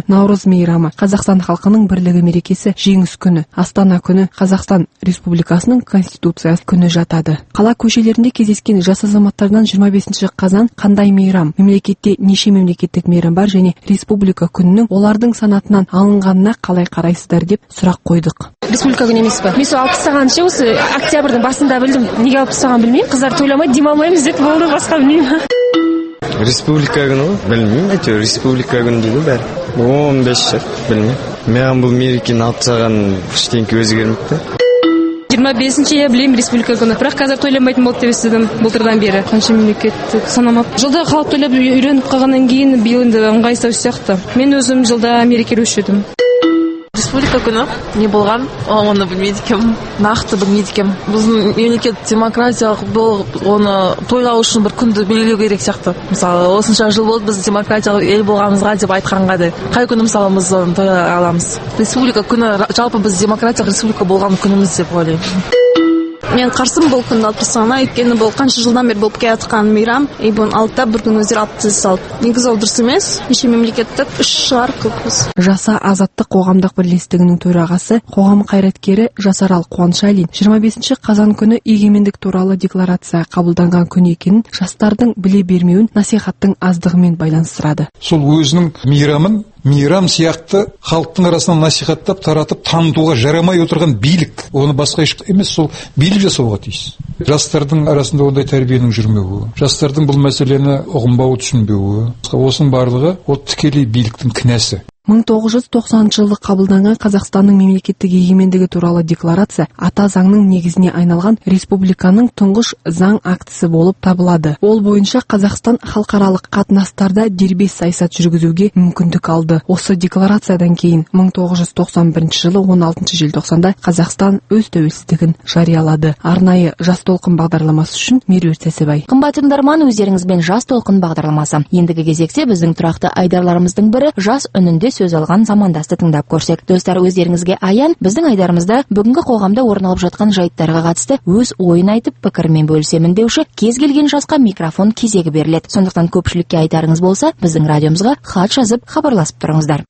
Наурыз мейрамы, Қазақстан халқының бірлігі мерекесі, жеңіс күні, Астана күні, Қазақстан Республикасының Конституциясы күні жатады. Қала көшелерінде кездескен жас азаматтардан жиырма бесінші қазан қандай мейрам, мемлекетте неше мемлекеттік мейрам бар және республика күнінің олардың санатынан алынғанына қалай қарайсыздар деп сұрақ қойдық. Республика күні емес пе? Мен сол алып тастағанын ше осы октябрьдің басында білдім. Неге алып тастағанын білмеймін. Қыздар тойламайды, демалмаймыз деді, болды, басқа білмеймін. Республика күні ғой? Білмеймін, әйтеуір республика күні дейді бәрі. он бес жыл, білмеймін. Маған бұл мерекені алып тастаған ештеңке өзгермейді. жиырма бесінші я білемін республика күні. Бірақ қазір тойламайтын болды деп естідім былтырдан бері. Қанша мемлекеттік санамап. Жылда қалып тойлап үйреніп қалғаннан кейін биыл енді ыңғайсыз сияқты. Мен өзім жылда мерекелеуші едім. Республика күні не болған, оны білмейді екенмін, нақты білмейді екенмін. Біздің мемлекет демократиялық болып, оны тойлау үшін бір күнді белгілеу керек сияқты. Мысалы, осынша жыл болды біз демократиялық ел болғанымызға деп айтқанға да қай күні мысалы біз оны тойлай аламыз. Республика күні жалпы біз демократиялық республика болған күніміз деп ойлаймын. Мен қарсым бұл күнді алып тастауына, өйткені бұл қанша жылдан бері болып келе жатқан мейрам, и бұны алып та бір күн өздері алып тастап салды. Негізі ол дұрыс емес, неше мемлекеттік үш шығар көппіз. Жаса азаттық қоғамдық бірлестігінің төрағасы, қоғам қайраткері Жасарал Қуаншалин жиырма бесінші қазан күні егемендік туралы декларация қабылданған күн екенін жастардың біле бермеуін насихаттың аздығымен байланыстырады. Сол өзінің мейрамын мейрам сияқты халықтың арасынан насихаттап, таратып, танытуға жарамай отырған билік, оны басқа еш емес, сол билік жасауға тиіс. Жастардың арасында ондай тәрбиенің жүрмеуі, жастардың бұл мәселені ұғынбауы, түсінбеуі, осының барлығы ол тікелей биліктің кінәсі. мың тоғыз жүз тоқсаныншы жылы қабылданған Қазақстанның мемлекеттік егемендігі туралы декларация ата заңның негізіне айналған республиканың тұңғыш заң актісі болып табылады. Ол бойынша Қазақстан халықаралық қатынастарда дербес саясат жүргізуге мүмкіндік алды. Осы декларациядан кейін мың тоғыз жүз тоқсан бірінші жылы он алтыншы желтоқсанда Қазақстан өз тәуелсіздігін жариялады. Арнайы жас толқын бағдарламасы үшін Меруерт Сәсебай. Қымбатты тыңдарман, өздеріңізбен жас толқын бағдарламасы. Ендігі кезекте біздің тұрақты айдарларымыздың бірі жас үнінде сөз алған замандасты тыңдап көрсек. Достар, өздеріңізге аян, біздің айдарымызда бүгінгі қоғамда орын алып жатқан жайттарға қатысты өз ойын айтып, пікірмен бөлісемін деуші кез келген жасқа микрофон кезегі беріледі. Сондықтан көпшілікке айтарыңыз болса, біздің радиомызға хат жазып хабарласып тұрыңыздар.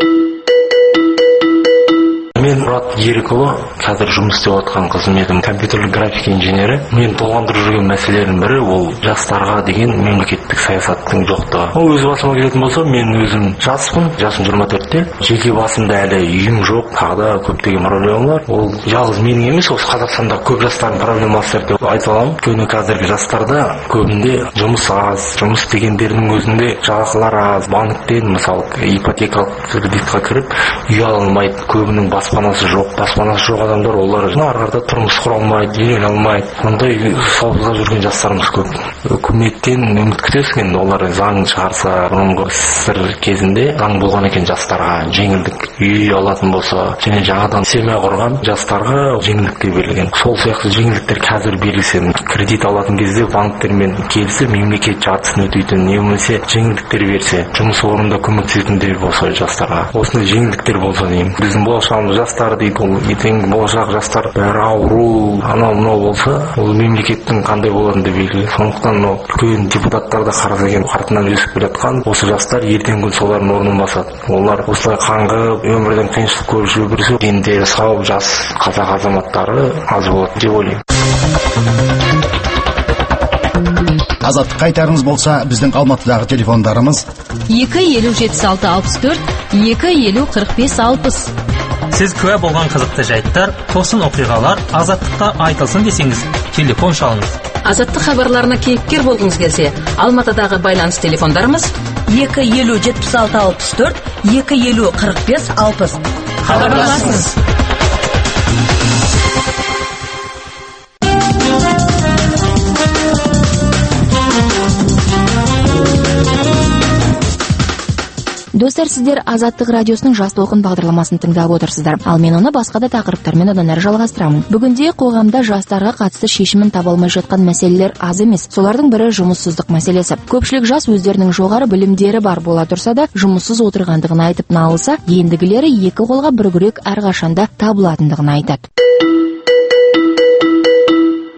Мен Мұрат Ерікұлы, қазір жұмыс істеп отқан қызметім компьютерлік графика инженері. Мен толғандырып жүрген мәселелердің бірі ол жастарға деген мемлекеттік саясаттың жоқтығы. Ол өз басыма келетін болса, мен өзім жаспын, жасым жиырма төртте. Жеке басымда әлі үйім жоқ, тағы да көптеген проблемалар. Ол жалғыз менің емес, осы Қазақстанда көп жастардың проблемасы деп айта аламын. Өйткені қазіргі жастарда көбінде жұмыс аз, жұмыс істегендердің өзінде жалақылар аз, банктен мысалы ипотекалық кредитқа кіріп үй ала алмайды, көбінің баспанасы жоқ, баспанасы жоқ адамдар, олар арқарда тұрмыс құра алмайды, үй алмайды. Мұндай сауызда жүрген жастарымыз көп. Үкіметтен үміт күтесің, енді олар заң шығарса, бұрынғы сыр кезінде заң болған екен жастарға жеңілдік, үй алатын болса, және жаңадан семья құрған жастарға жеңілдіктер берілген. Сол сияқты жеңілдіктер қазір берілсе, кредит алатын кезде банктермен келісіп, мемлекет жартысын өтейтін, немесе жеңілдіктер берсе, жұмыс орнында көмектесетіндер болса жастарға. Осындай жеңілдіктер болса деймін. Біздің болашағымыз жастар дейді, ол ертең болашақ жастар бәрі ауру, анау мынау болса, ол мемлекеттің қандай болатыны да белгілі. Сондықтан мынау үлкен депутаттар да қарсы екен, артынан өсіп келе жатқан осы жастар ертеңгі күн солардың орнын басады. Олар осылай қаңғып, өмірден қиыншылық көріп жүрсе, дені сау жас қазақ азаматтары аз болады деп ойлаймын. Азаттық қайтарыңыз болса, біздің Алматыдағы телефондарымыз екі елу жетпіс алты алпыс төрт, екі елу қырық бес алпыс. Сіз куә болған қызықты жайттар, тосын оқиғалар азаттықта айтылсын десеңіз, телефон шалыңыз. Азаттық хабарларына кейіпкер болғыңыз келсе, Алматыдағы байланыс телефондарымыз екі елу жетпіс алты алпыс төрт, екі елу қырық бес алпыс. Хабарласыңыз. Достар, сіздер Азаттық радиосының жас толқын бағдарламасын тыңдап отырсыздар. Ал мен оны басқа да тақырыптармен одан әрі жалғастырамын. Бүгінде қоғамда жастарға қатысты шешімін таба алмай жатқан мәселелер аз емес. Солардың бірі жұмыссыздық мәселесі. Көпшілік жас өздерінің жоғары білімдері бар бола тұрса да, жұмыссыз отырғандығын айтып налыса, ендігілері екі қолға бір күрек әрқашанда табылатындығын айтады.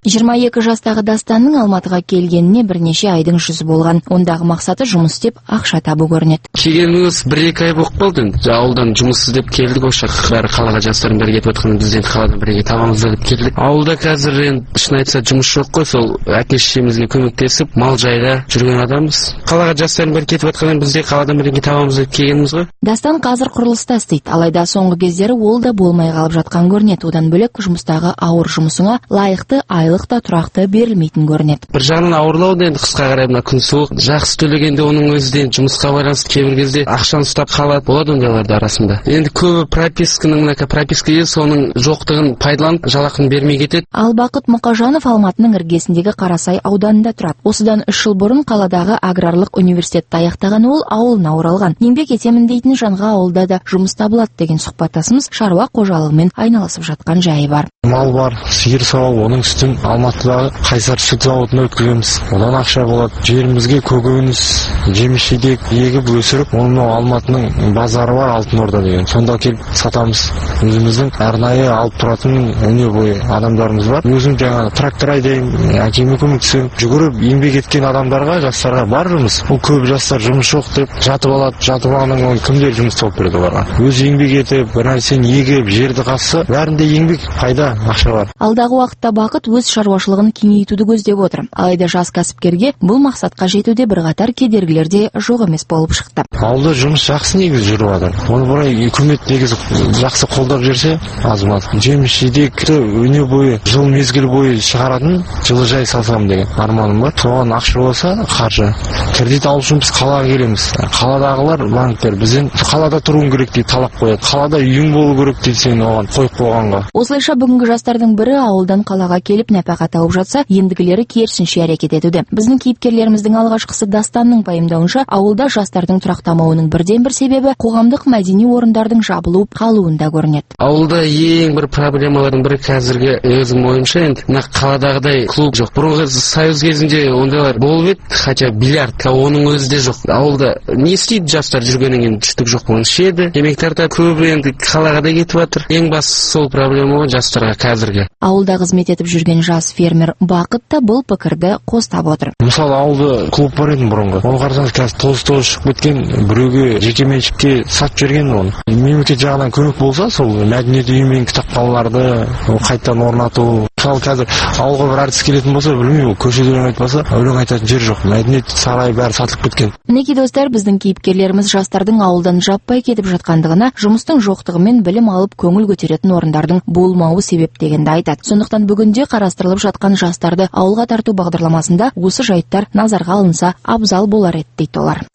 жиырма екі жастағы Дастанның Алматыға келгеніне бірнеше айдың жүзі болған. Ондағы мақсаты жұмыс істеп ақша табу көрінеді. Келгеніміз бір-екі ай болып қалды. Ауылдан жұмыс іздеп келдік, осы бәрі қалаға жастардың бәрі кетіп жатқанын бізден қаладан бірге табамыз деп келдік. Ауылда қазір енді шын айтса жұмыс жоқ қой, сол әке-шешемізге көмектесіп мал жайда жүрген адамбыз. Қалаға жастардың бәрі кетіп жатқанын біз де қаладан бірге табамыз деп келгеніміз ғой. Дастан қазір құрылыста істейді, алайда соңғы кездері ол да болмай қалып жатқан көрінеді. Одан бөлек жұмыстағы ауыр жұмысыңа лайықты айлық та тұрақты берілмейтін көрінеді. Бір жағынан ауырлау да енді қысқа қарай мына күн суық, жақсы төлегенде оның өзі жұмысқа байланысты кейбір кезде ақшаны ұстап қалады, болады ондайлардың арасында. Енді көбі прописканың мына пропискаға соның жоқтығын пайдаланып жалақыны бермей кетеді. Ал Бақыт Мұқажанов Алматының іргесіндегі Қарасай ауданында тұрады. Осыдан үш жыл бұрын қаладағы аграрлық университетті аяқтаған ол ауылына оралған. Еңбек етемін дейтін жанға ауылда да жұмыс табылады деген сұхбаттасымыз шаруа қожалығымен айналысып жатқан жайы бар. Мал бар, сиыр сауып, оның сүтін Алматыдағы Қайсар сүт зауытына өткіземіз. Одан ақша болады. Жерімізге көкөніс, жеміс-жидек егіп өсіріп, оның Алматының базары бар, Алтын Орда деген. Сонда келіп сатамыз. Өзіміздің арнайы алып тұратын өне бойы адамдарымыз бар. Өзім жаңа трактор айдаймын, әкеме көмектесемін. Жүгіріп еңбек еткен адамдарға, жастарға бар жұмыс. Ол көп жастар жұмыс жоқ деп жатып алады. Жатып алғаннан кейін кімдер жұмыс тауып береді оларға? Өзі еңбек етіп, бір нәрсені егіп, жерді қазса, бәрінде еңбек, пайда, ақша бар. Алдағы уақытта Бақыт өз шаруашылығын кеңейтуді көздеп отыр. Алайда жас кәсіпкерге бұл мақсатқа жетуде бірқатар кедергілер де жоқ емес болып шықты. Ауылда жұмыс жақсы негізі жүріп жатыр. Оны былай үкімет негізі жақсы қолдап жүрсе, азамат жеміс-жидекті өне бойы жыл мезгіл бойы шығаратын жылыжай салсам деген арманым бар. Соған ақша болса, қаржы. Кредит алу үшін біз қалаға келеміз. Қаладағылар, банктер бізден қалада тұруың керек дейді, талап қояды. Қалада үйің болу керек дейді сен оған қойып қойғанға. Осылайша бүгінгі жастардың бірі ауылдан қалаға келіп нәпақа тауып жатса, ендігілері керісінше әрекет етуде. Біздің кейіпкерлеріміздің алғашқысы Дастанның пайымдауынша, ауылда жастардың тұрақтамауының бірден бір себебі қоғамдық мәдени орындардың жабылып қалуында көрінеді. Ауылда ең бір проблемалардың бірі қазіргі өзім ойымша енді мына қаладағыдай клуб жоқ. Бұрынғы союз кезінде ондайлар болып еді, хотя бильярд, оның өзі де жоқ. Ауылда не істейді жастар жүргеннен кейін түстік жоқ болған ішеді. Демектарда көбі енді қалаға да кетіп жатыр. Ең бастысы сол проблема ғой жастарға қазіргі. Ауылда қызмет етіп жүрген жас фермер Бақыт та бұл пікірді қостап отыр. Мысалы ауылда клуб бар еді бұрынғы. Оны қарасаңыз қазір тоз-тоз шығып кеткен, біреуге жекеменшікке сатып жіберген оны. Мемлекет жағынан көмек болса, сол мәдениет үйі мен кітапханаларды қайтадан орнату. Мысалы қазір ауылға бір әртіс келетін болса, білмеймін, көшеде өлең айтпаса, өлең айтатын жер жоқ. Мәдениет сарайы бәрі сатылып кеткен. Мінекей достар, біздің кейіпкерлеріміз жастардың ауылдан жаппай кетіп жатқандығына, жұмыстың жоқтығымен білім алып көңіл көтеретін орындардың болмауы себеп дегенді айтады. Сондықтан бүгінде қарастырылып жатқан жастарды ауылға тарту бағдарламасында осы жайттар назарға алынса абзал болар еді дейді олар.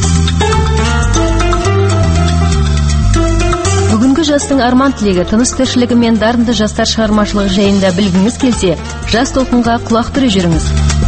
Бүгінгі жастың арман тілегі, тыныс тіршілігі мен дарынды жастар шығармашылығы жайында білгіңіз келсе, жас толқынға құлақ түре жүріңіз.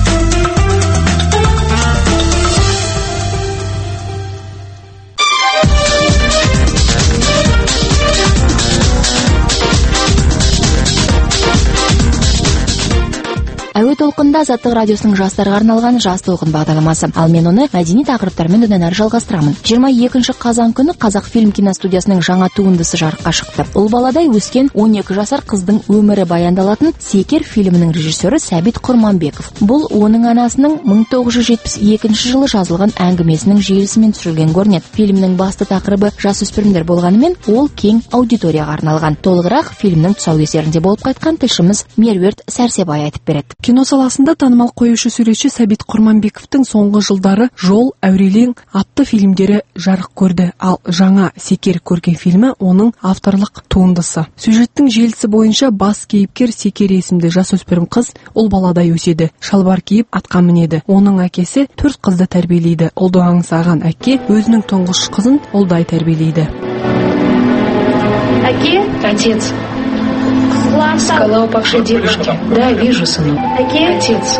Әуе толқында Азаттық радиосының жастарға арналған жас толқын бағдарламасы. Ал мен оны мәдени тақырыптармен одан әрі жалғастырамын. жиырма екінші қазан күні Қазақфильм киностудиясының жаңа туындысы жарыққа шықты. Ұл баладай өскен он екі жасар қыздың өмірі баяндалатын Секер фильмінің режиссері Сәбит Құрманбеков. Бұл оның анасының мың тоғыз жүз жетпіс екінші жылы жазылған әңгімесінің желісімен түсірілген көрінеді. Фильмнің басты тақырыбы жасөспірімдер болғанымен, ол кең аудиторияға арналған. Толығырақ фильмнің тұсаукесерінде болып қайтқан тілшіміз Меруерт Сәрсебай айтып береді. Кино саласында танымал қоюшы суретші Сәбит Құрманбековтың соңғы жылдары Жол, Әурелең атты фильмдері жарық көрді, ал жаңа Секер көрген фильмі оның авторлық туындысы. Сюжеттің желісі бойынша бас кейіпкер Секер есімді жасөспірім қыз ұл баладай өседі, шалбар киіп атқа мінеді. Оның әкесі төрт қызды тәрбиелейді. Ұлды аңсаған әке өзінің тұңғыш қызын ұлдай тәрбиелейді. Әке? Отец. Скала упавшей девушки. Да, вижу, сынок. Отец.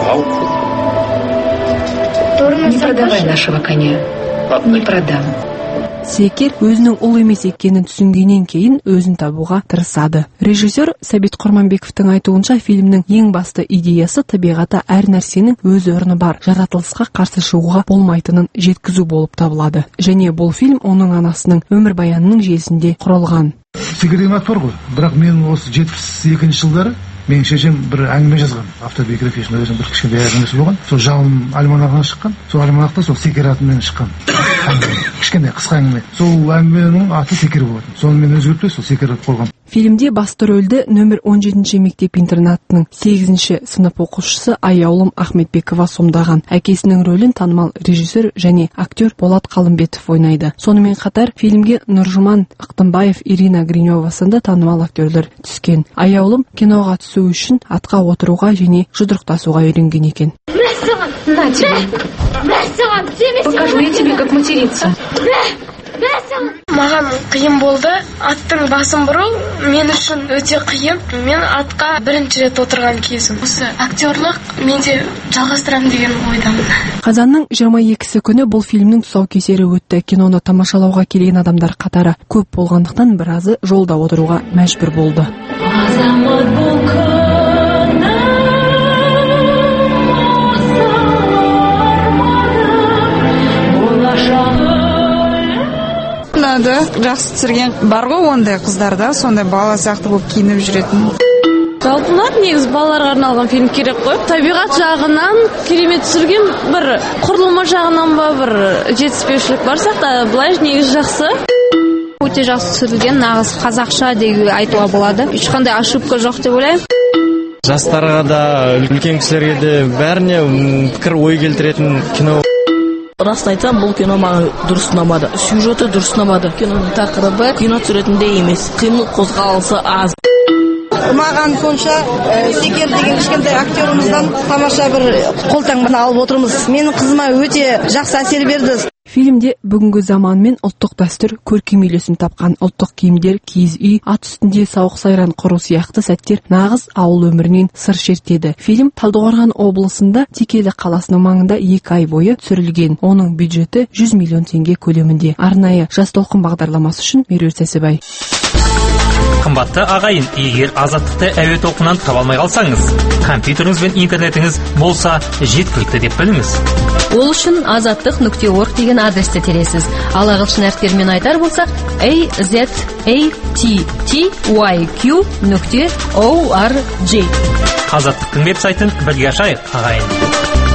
Не продавай нашего коня. Не продам. Секер өзінің ұл емес екенін түсінгеннен кейін өзін табуға тырысады. Режиссер Сәбит Құрманбековтың айтуынша фильмнің ең басты идеясы табиғатта әр нәрсенің өз орны бар, жаратылысқа қарсы шығуға болмайтынын жеткізу болып табылады. Және бұл фильм оның анасының өмірбаянының желісінде құрылған. Секер деген ат бар ғой, бірақ мен осы жетпіс екінші жылдары менің шешем бір әңгіме жазған, автобиографиясында өзінің бір кішкентай әңгімесі болған. Сол жалын альманағынан шыққан. Сол альманақта сол секер атымен шыққан. Кішкентай қысқа әңгіме. Сол әңгіменің аты секер болатын. Соны мен өзгертпей сол секер атып қойған. Фильмде басты рөлді нөмір он жетінші мектеп интернатының сегізінші сынып оқушысы Аяулым Ахметбекова сомдаған. Әкесінің рөлін танымал режиссер және актер Болат Қалымбетов ойнайды. Сонымен қатар фильмге Нұржуман Ықтымбаев, Ирина Гринева сынды танымал актерлер түскен. Аяулым киноға түсу үшін атқа отыруға және жұдырықтасуға үйренген екен. Покажу я тебе, как материться. Маған қиын болды. Аттың басын бұру мен үшін өте қиын. Мен атқа бірінші рет отырған кезім. Осы актерлық менде жалғастырамын деген ойдамын. Қазанның жиырма екісі күні бұл фильмнің тұсаукесері өтті. Киноны тамашалауға келген адамдар қатары көп болғандықтан біразы жолда отыруға мәжбүр болды. Жақсы түсірген бар ғой ондай қыздарда, сондай бала сияқты болып киініп жүретін. Жалпылар негіз балаларға арналған фильм керек қой. Табиғат жағынан керемет түсірген, бір құрылымы жағынан ба бір жетіспеушілік бар сияқты, былай негіз жақсы. Өте жақсы түсірілген, нағыз қазақша деуге айтуға болады. Ешқандай ошибка жоқ деп ойлаймын. Жастарға да, үлкен кісілерге де бәріне пікір ой келтіретін кино. Расын айтсам, бұл кино маған дұрыс ұнамады. Сюжеті дұрыс ұнамады. Киноның тақырыбы кино түсіретіндей емес. Қимыл қозғалысы аз. Маған сонша секер деген кішкентай актерімізден тамаша бір қолтаңбаны алып отырмыз. Менің қызыма өте жақсы әсер берді. Фильмде бүгінгі заман мен ұлттық дәстүр көркем үйлесім тапқан. Ұлттық киімдер, киіз үй, ат үстінде сауық сайран құру сияқты сәттер нағыз ауыл өмірінен сыр шертеді. Фильм Талдықорған облысында Текелі қаласының маңында екі ай бойы түсірілген. Оның бюджеті жүз миллион теңге көлемінде. Арнайы Жас толқын бағдарламасы үшін Меруерт Сәсібай. Қымбатты ағайын, егер азаттықты әуе толқынынан таба алмай қалсаңыз, компьютеріңіз бен интернетіңіз болса жеткілікті деп біліңіз. Ол үшін азаттық нүкте орг деген адресті тересіз. Ал ағылшын әріптерімен айтар болсақ a z a t t y q нүкте org. Азаттықтың веб-сайтын бірге ашайық, ағайын.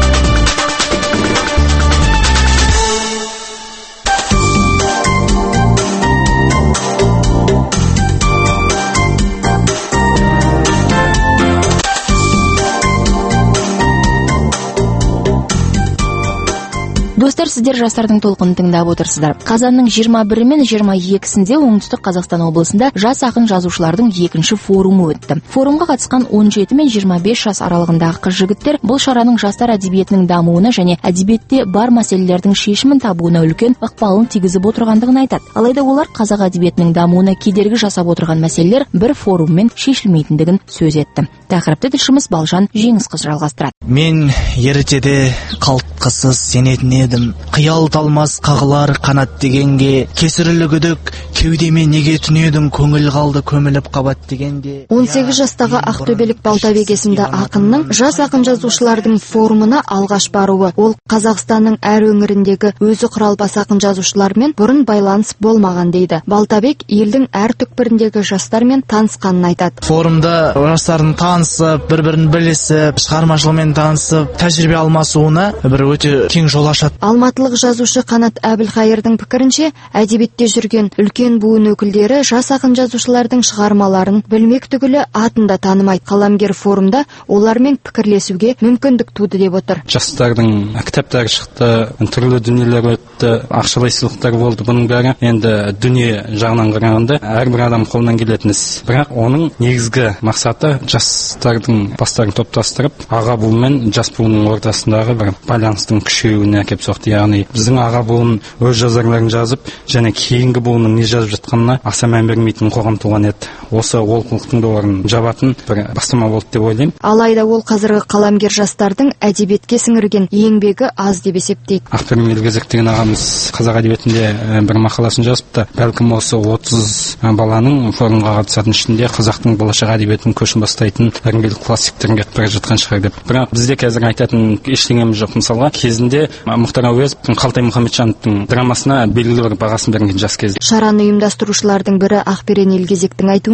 Достар, сіздер жастардың толқынын тыңдап отырсыздар. Қазанның жиырма бірі мен жиырма екісінде оңтүстік Қазақстан облысында жас ақын жазушылардың екінші форумы өтті. Форумға қатысқан он жеті мен жиырма бес жас аралығындағы қыз-жігіттер бұл шараның жастар әдебиетінің дамуына және әдебиетте бар мәселелердің шешімін табуына үлкен ықпалын тигізіп отырғандығын айтады. Алайда олар қазақ әдебиетінің дамуына кедергі жасап отырған мәселелер бір форуммен шешілмейтіндігін сөз етті. Тақырыпты тілшіміз Балжан Жеңісқыз жалғастырады. Мен ертеде қалтқысыз сенетін едім. Қиял талмас қағылар қанат дегенге, кесірлі күдік кеудеме неге түнедім, көңіл қалды көміліп қабат дегенде. он сегіз жастағы ақтөбелік Балтабек есімді ақынның жас ақын жазушылардың форумына алғаш баруы. Ол Қазақстанның әр өңіріндегі өзі құралпас ақын жазушылармен бұрын байланыс болмаған дейді. Балтабек елдің әр түкпіріндегі жастармен танысқанын айтады. Форумда жастардың танысып, бір-бірін білісіп, шығармашылығымен танысып, тәжірибе алмасуына бір өте кең жол ашады. Алматылық жазушы Қанат Әбілқайырдың пікірінше, әдебиетте жүрген үлкен буын өкілдері жас ақын жазушылардың шығармаларын білмек түгілі атында танымайды. Қаламгер форумда олармен пікірлесуге мүмкіндік туды деп отыр. Жастардың кітаптары шықты, түрлі дүниелер өтті, ақшалай сыйлықтар болды. Бұның бәрі енді дүние жағынан қарағанда әрбір адам қолынан келетін іс. Бірақ оның негізгі мақсаты жастардың бастарын топтастырып, аға буын мен жас буынның ортасындағы бір байланыстың күшеюіне әкеп соқты. Яғни біздің аға буын өз жазарларын жазып, және кейінгі буынның не жазып жатқанына аса мән бермейтін қоғам туған еді. Осы олқылықтың да орнын жабатын бір бастама болды деп ойлаймын. Алайда ол қазіргі қаламгер жастардың әдебиетке сіңірген еңбегі аз деп есептейді. Ақтөбе Елгезек деген ағамыз қазақ әдебиетінде бір мақаласын жазыпты. Бәлкім осы отыз баланың форумға қатысатын ішінде қазақтың болашақ әдебиетінің көшін бастайтын іргелі классиктерін кетіп бара жатқан шығар деп. Бірақ бізде қазір айтатын ештеңеміз жоқ. Мысалға, кезінде Мұхтар Әуезовтың Қалтай Мұхамеджановтың драмасына белгілі бір бағасын берген жас кезде. Шараны ұйымдастырушылардың бірі Ақберен Елгезектің айтуынша,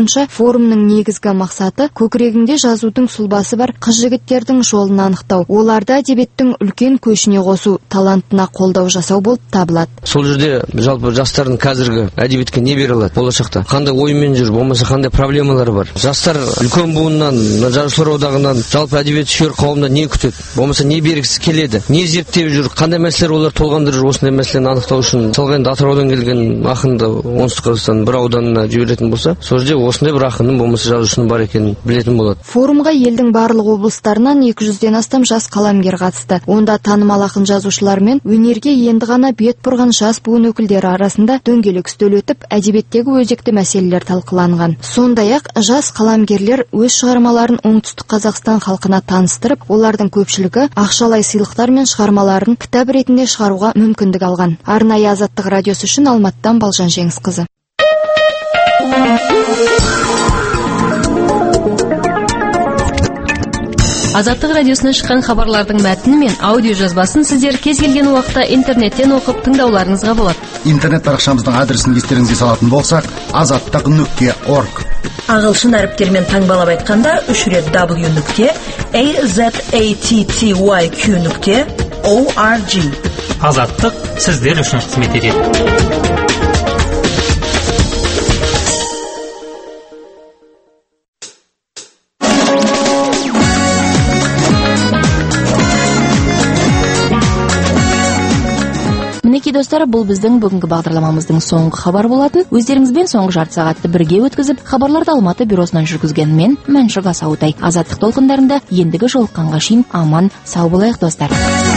айтуынша, форумның негізгі мақсаты көкірегінде жазудың сұлбасы бар қыз-жігіттердің жолын анықтау, оларды әдебиеттің үлкен көшіне қосу, талантына қолдау жасау болып табылады. Сол жерде жалпы жастардың қазіргі әдебиетке не бере алады? Болашақта қандай оймен жүр, болмаса қандай проблемалары бар? Жастар үлкен буыннан, жазушылар одағынан, жалпы әдебиет сүйер қауымдан не күтеді? Болмаса не бергісі келеді? Не зерттеп жүр? Қандай мәселелер олар толғандырып жүр? Осындай мәселені анықтау үшін мысалға енді Атыраудан келген ақынды оңтүстік Қазақстан бір ауданына жіберетін болса, сол жерде осындай бір ақынның болмаса жазушының бар екенін білетін болады. Форумға елдің барлық облыстарынан екі жүзден астам жас қаламгер қатысты. Онда танымал ақын жазушылар мен өнерге енді ғана бет бұрған жас буын өкілдері арасында дөңгелек үстел өтіп, әдебиеттегі өзекті мәселелер талқыланған. Сондай-ақ жас қаламгерлер өз шығармаларын оңтүстік Қазақстан халқына таныстырып, олардың көпшілігі ақшалай сыйлықтар мен шығармаларын кітап ретінде шығаруға мүмкіндік алған. Арнайы Азаттық радиосы үшін Алматыдан Балжан Жеңісқызы. Азаттық радиосынан шыққан хабарлардың мәтіні мен аудио жазбасын сіздер кез келген уақытта интернеттен оқып тыңдауларыңызға болады. Интернет парақшамыздың адресін естеріңізге салатын болсақ, азаттық нүкте орг. Ағылшын әріптермен таңбалап айтқанда үш рет w нүкте azatty нүкте org. Азаттық сіздер үшін қызмет етеді. Мінекей достар, бұл біздің бүгінгі бағдарламамыздың соңғы хабар болатын. Өздеріңізбен соңғы жарты сағатты бірге өткізіп, хабарларды Алматы бюросынан жүргізген мен Мәншүк Асауытай. Азаттық толқындарында ендігі жолыққанға шейін аман сау болайық достар.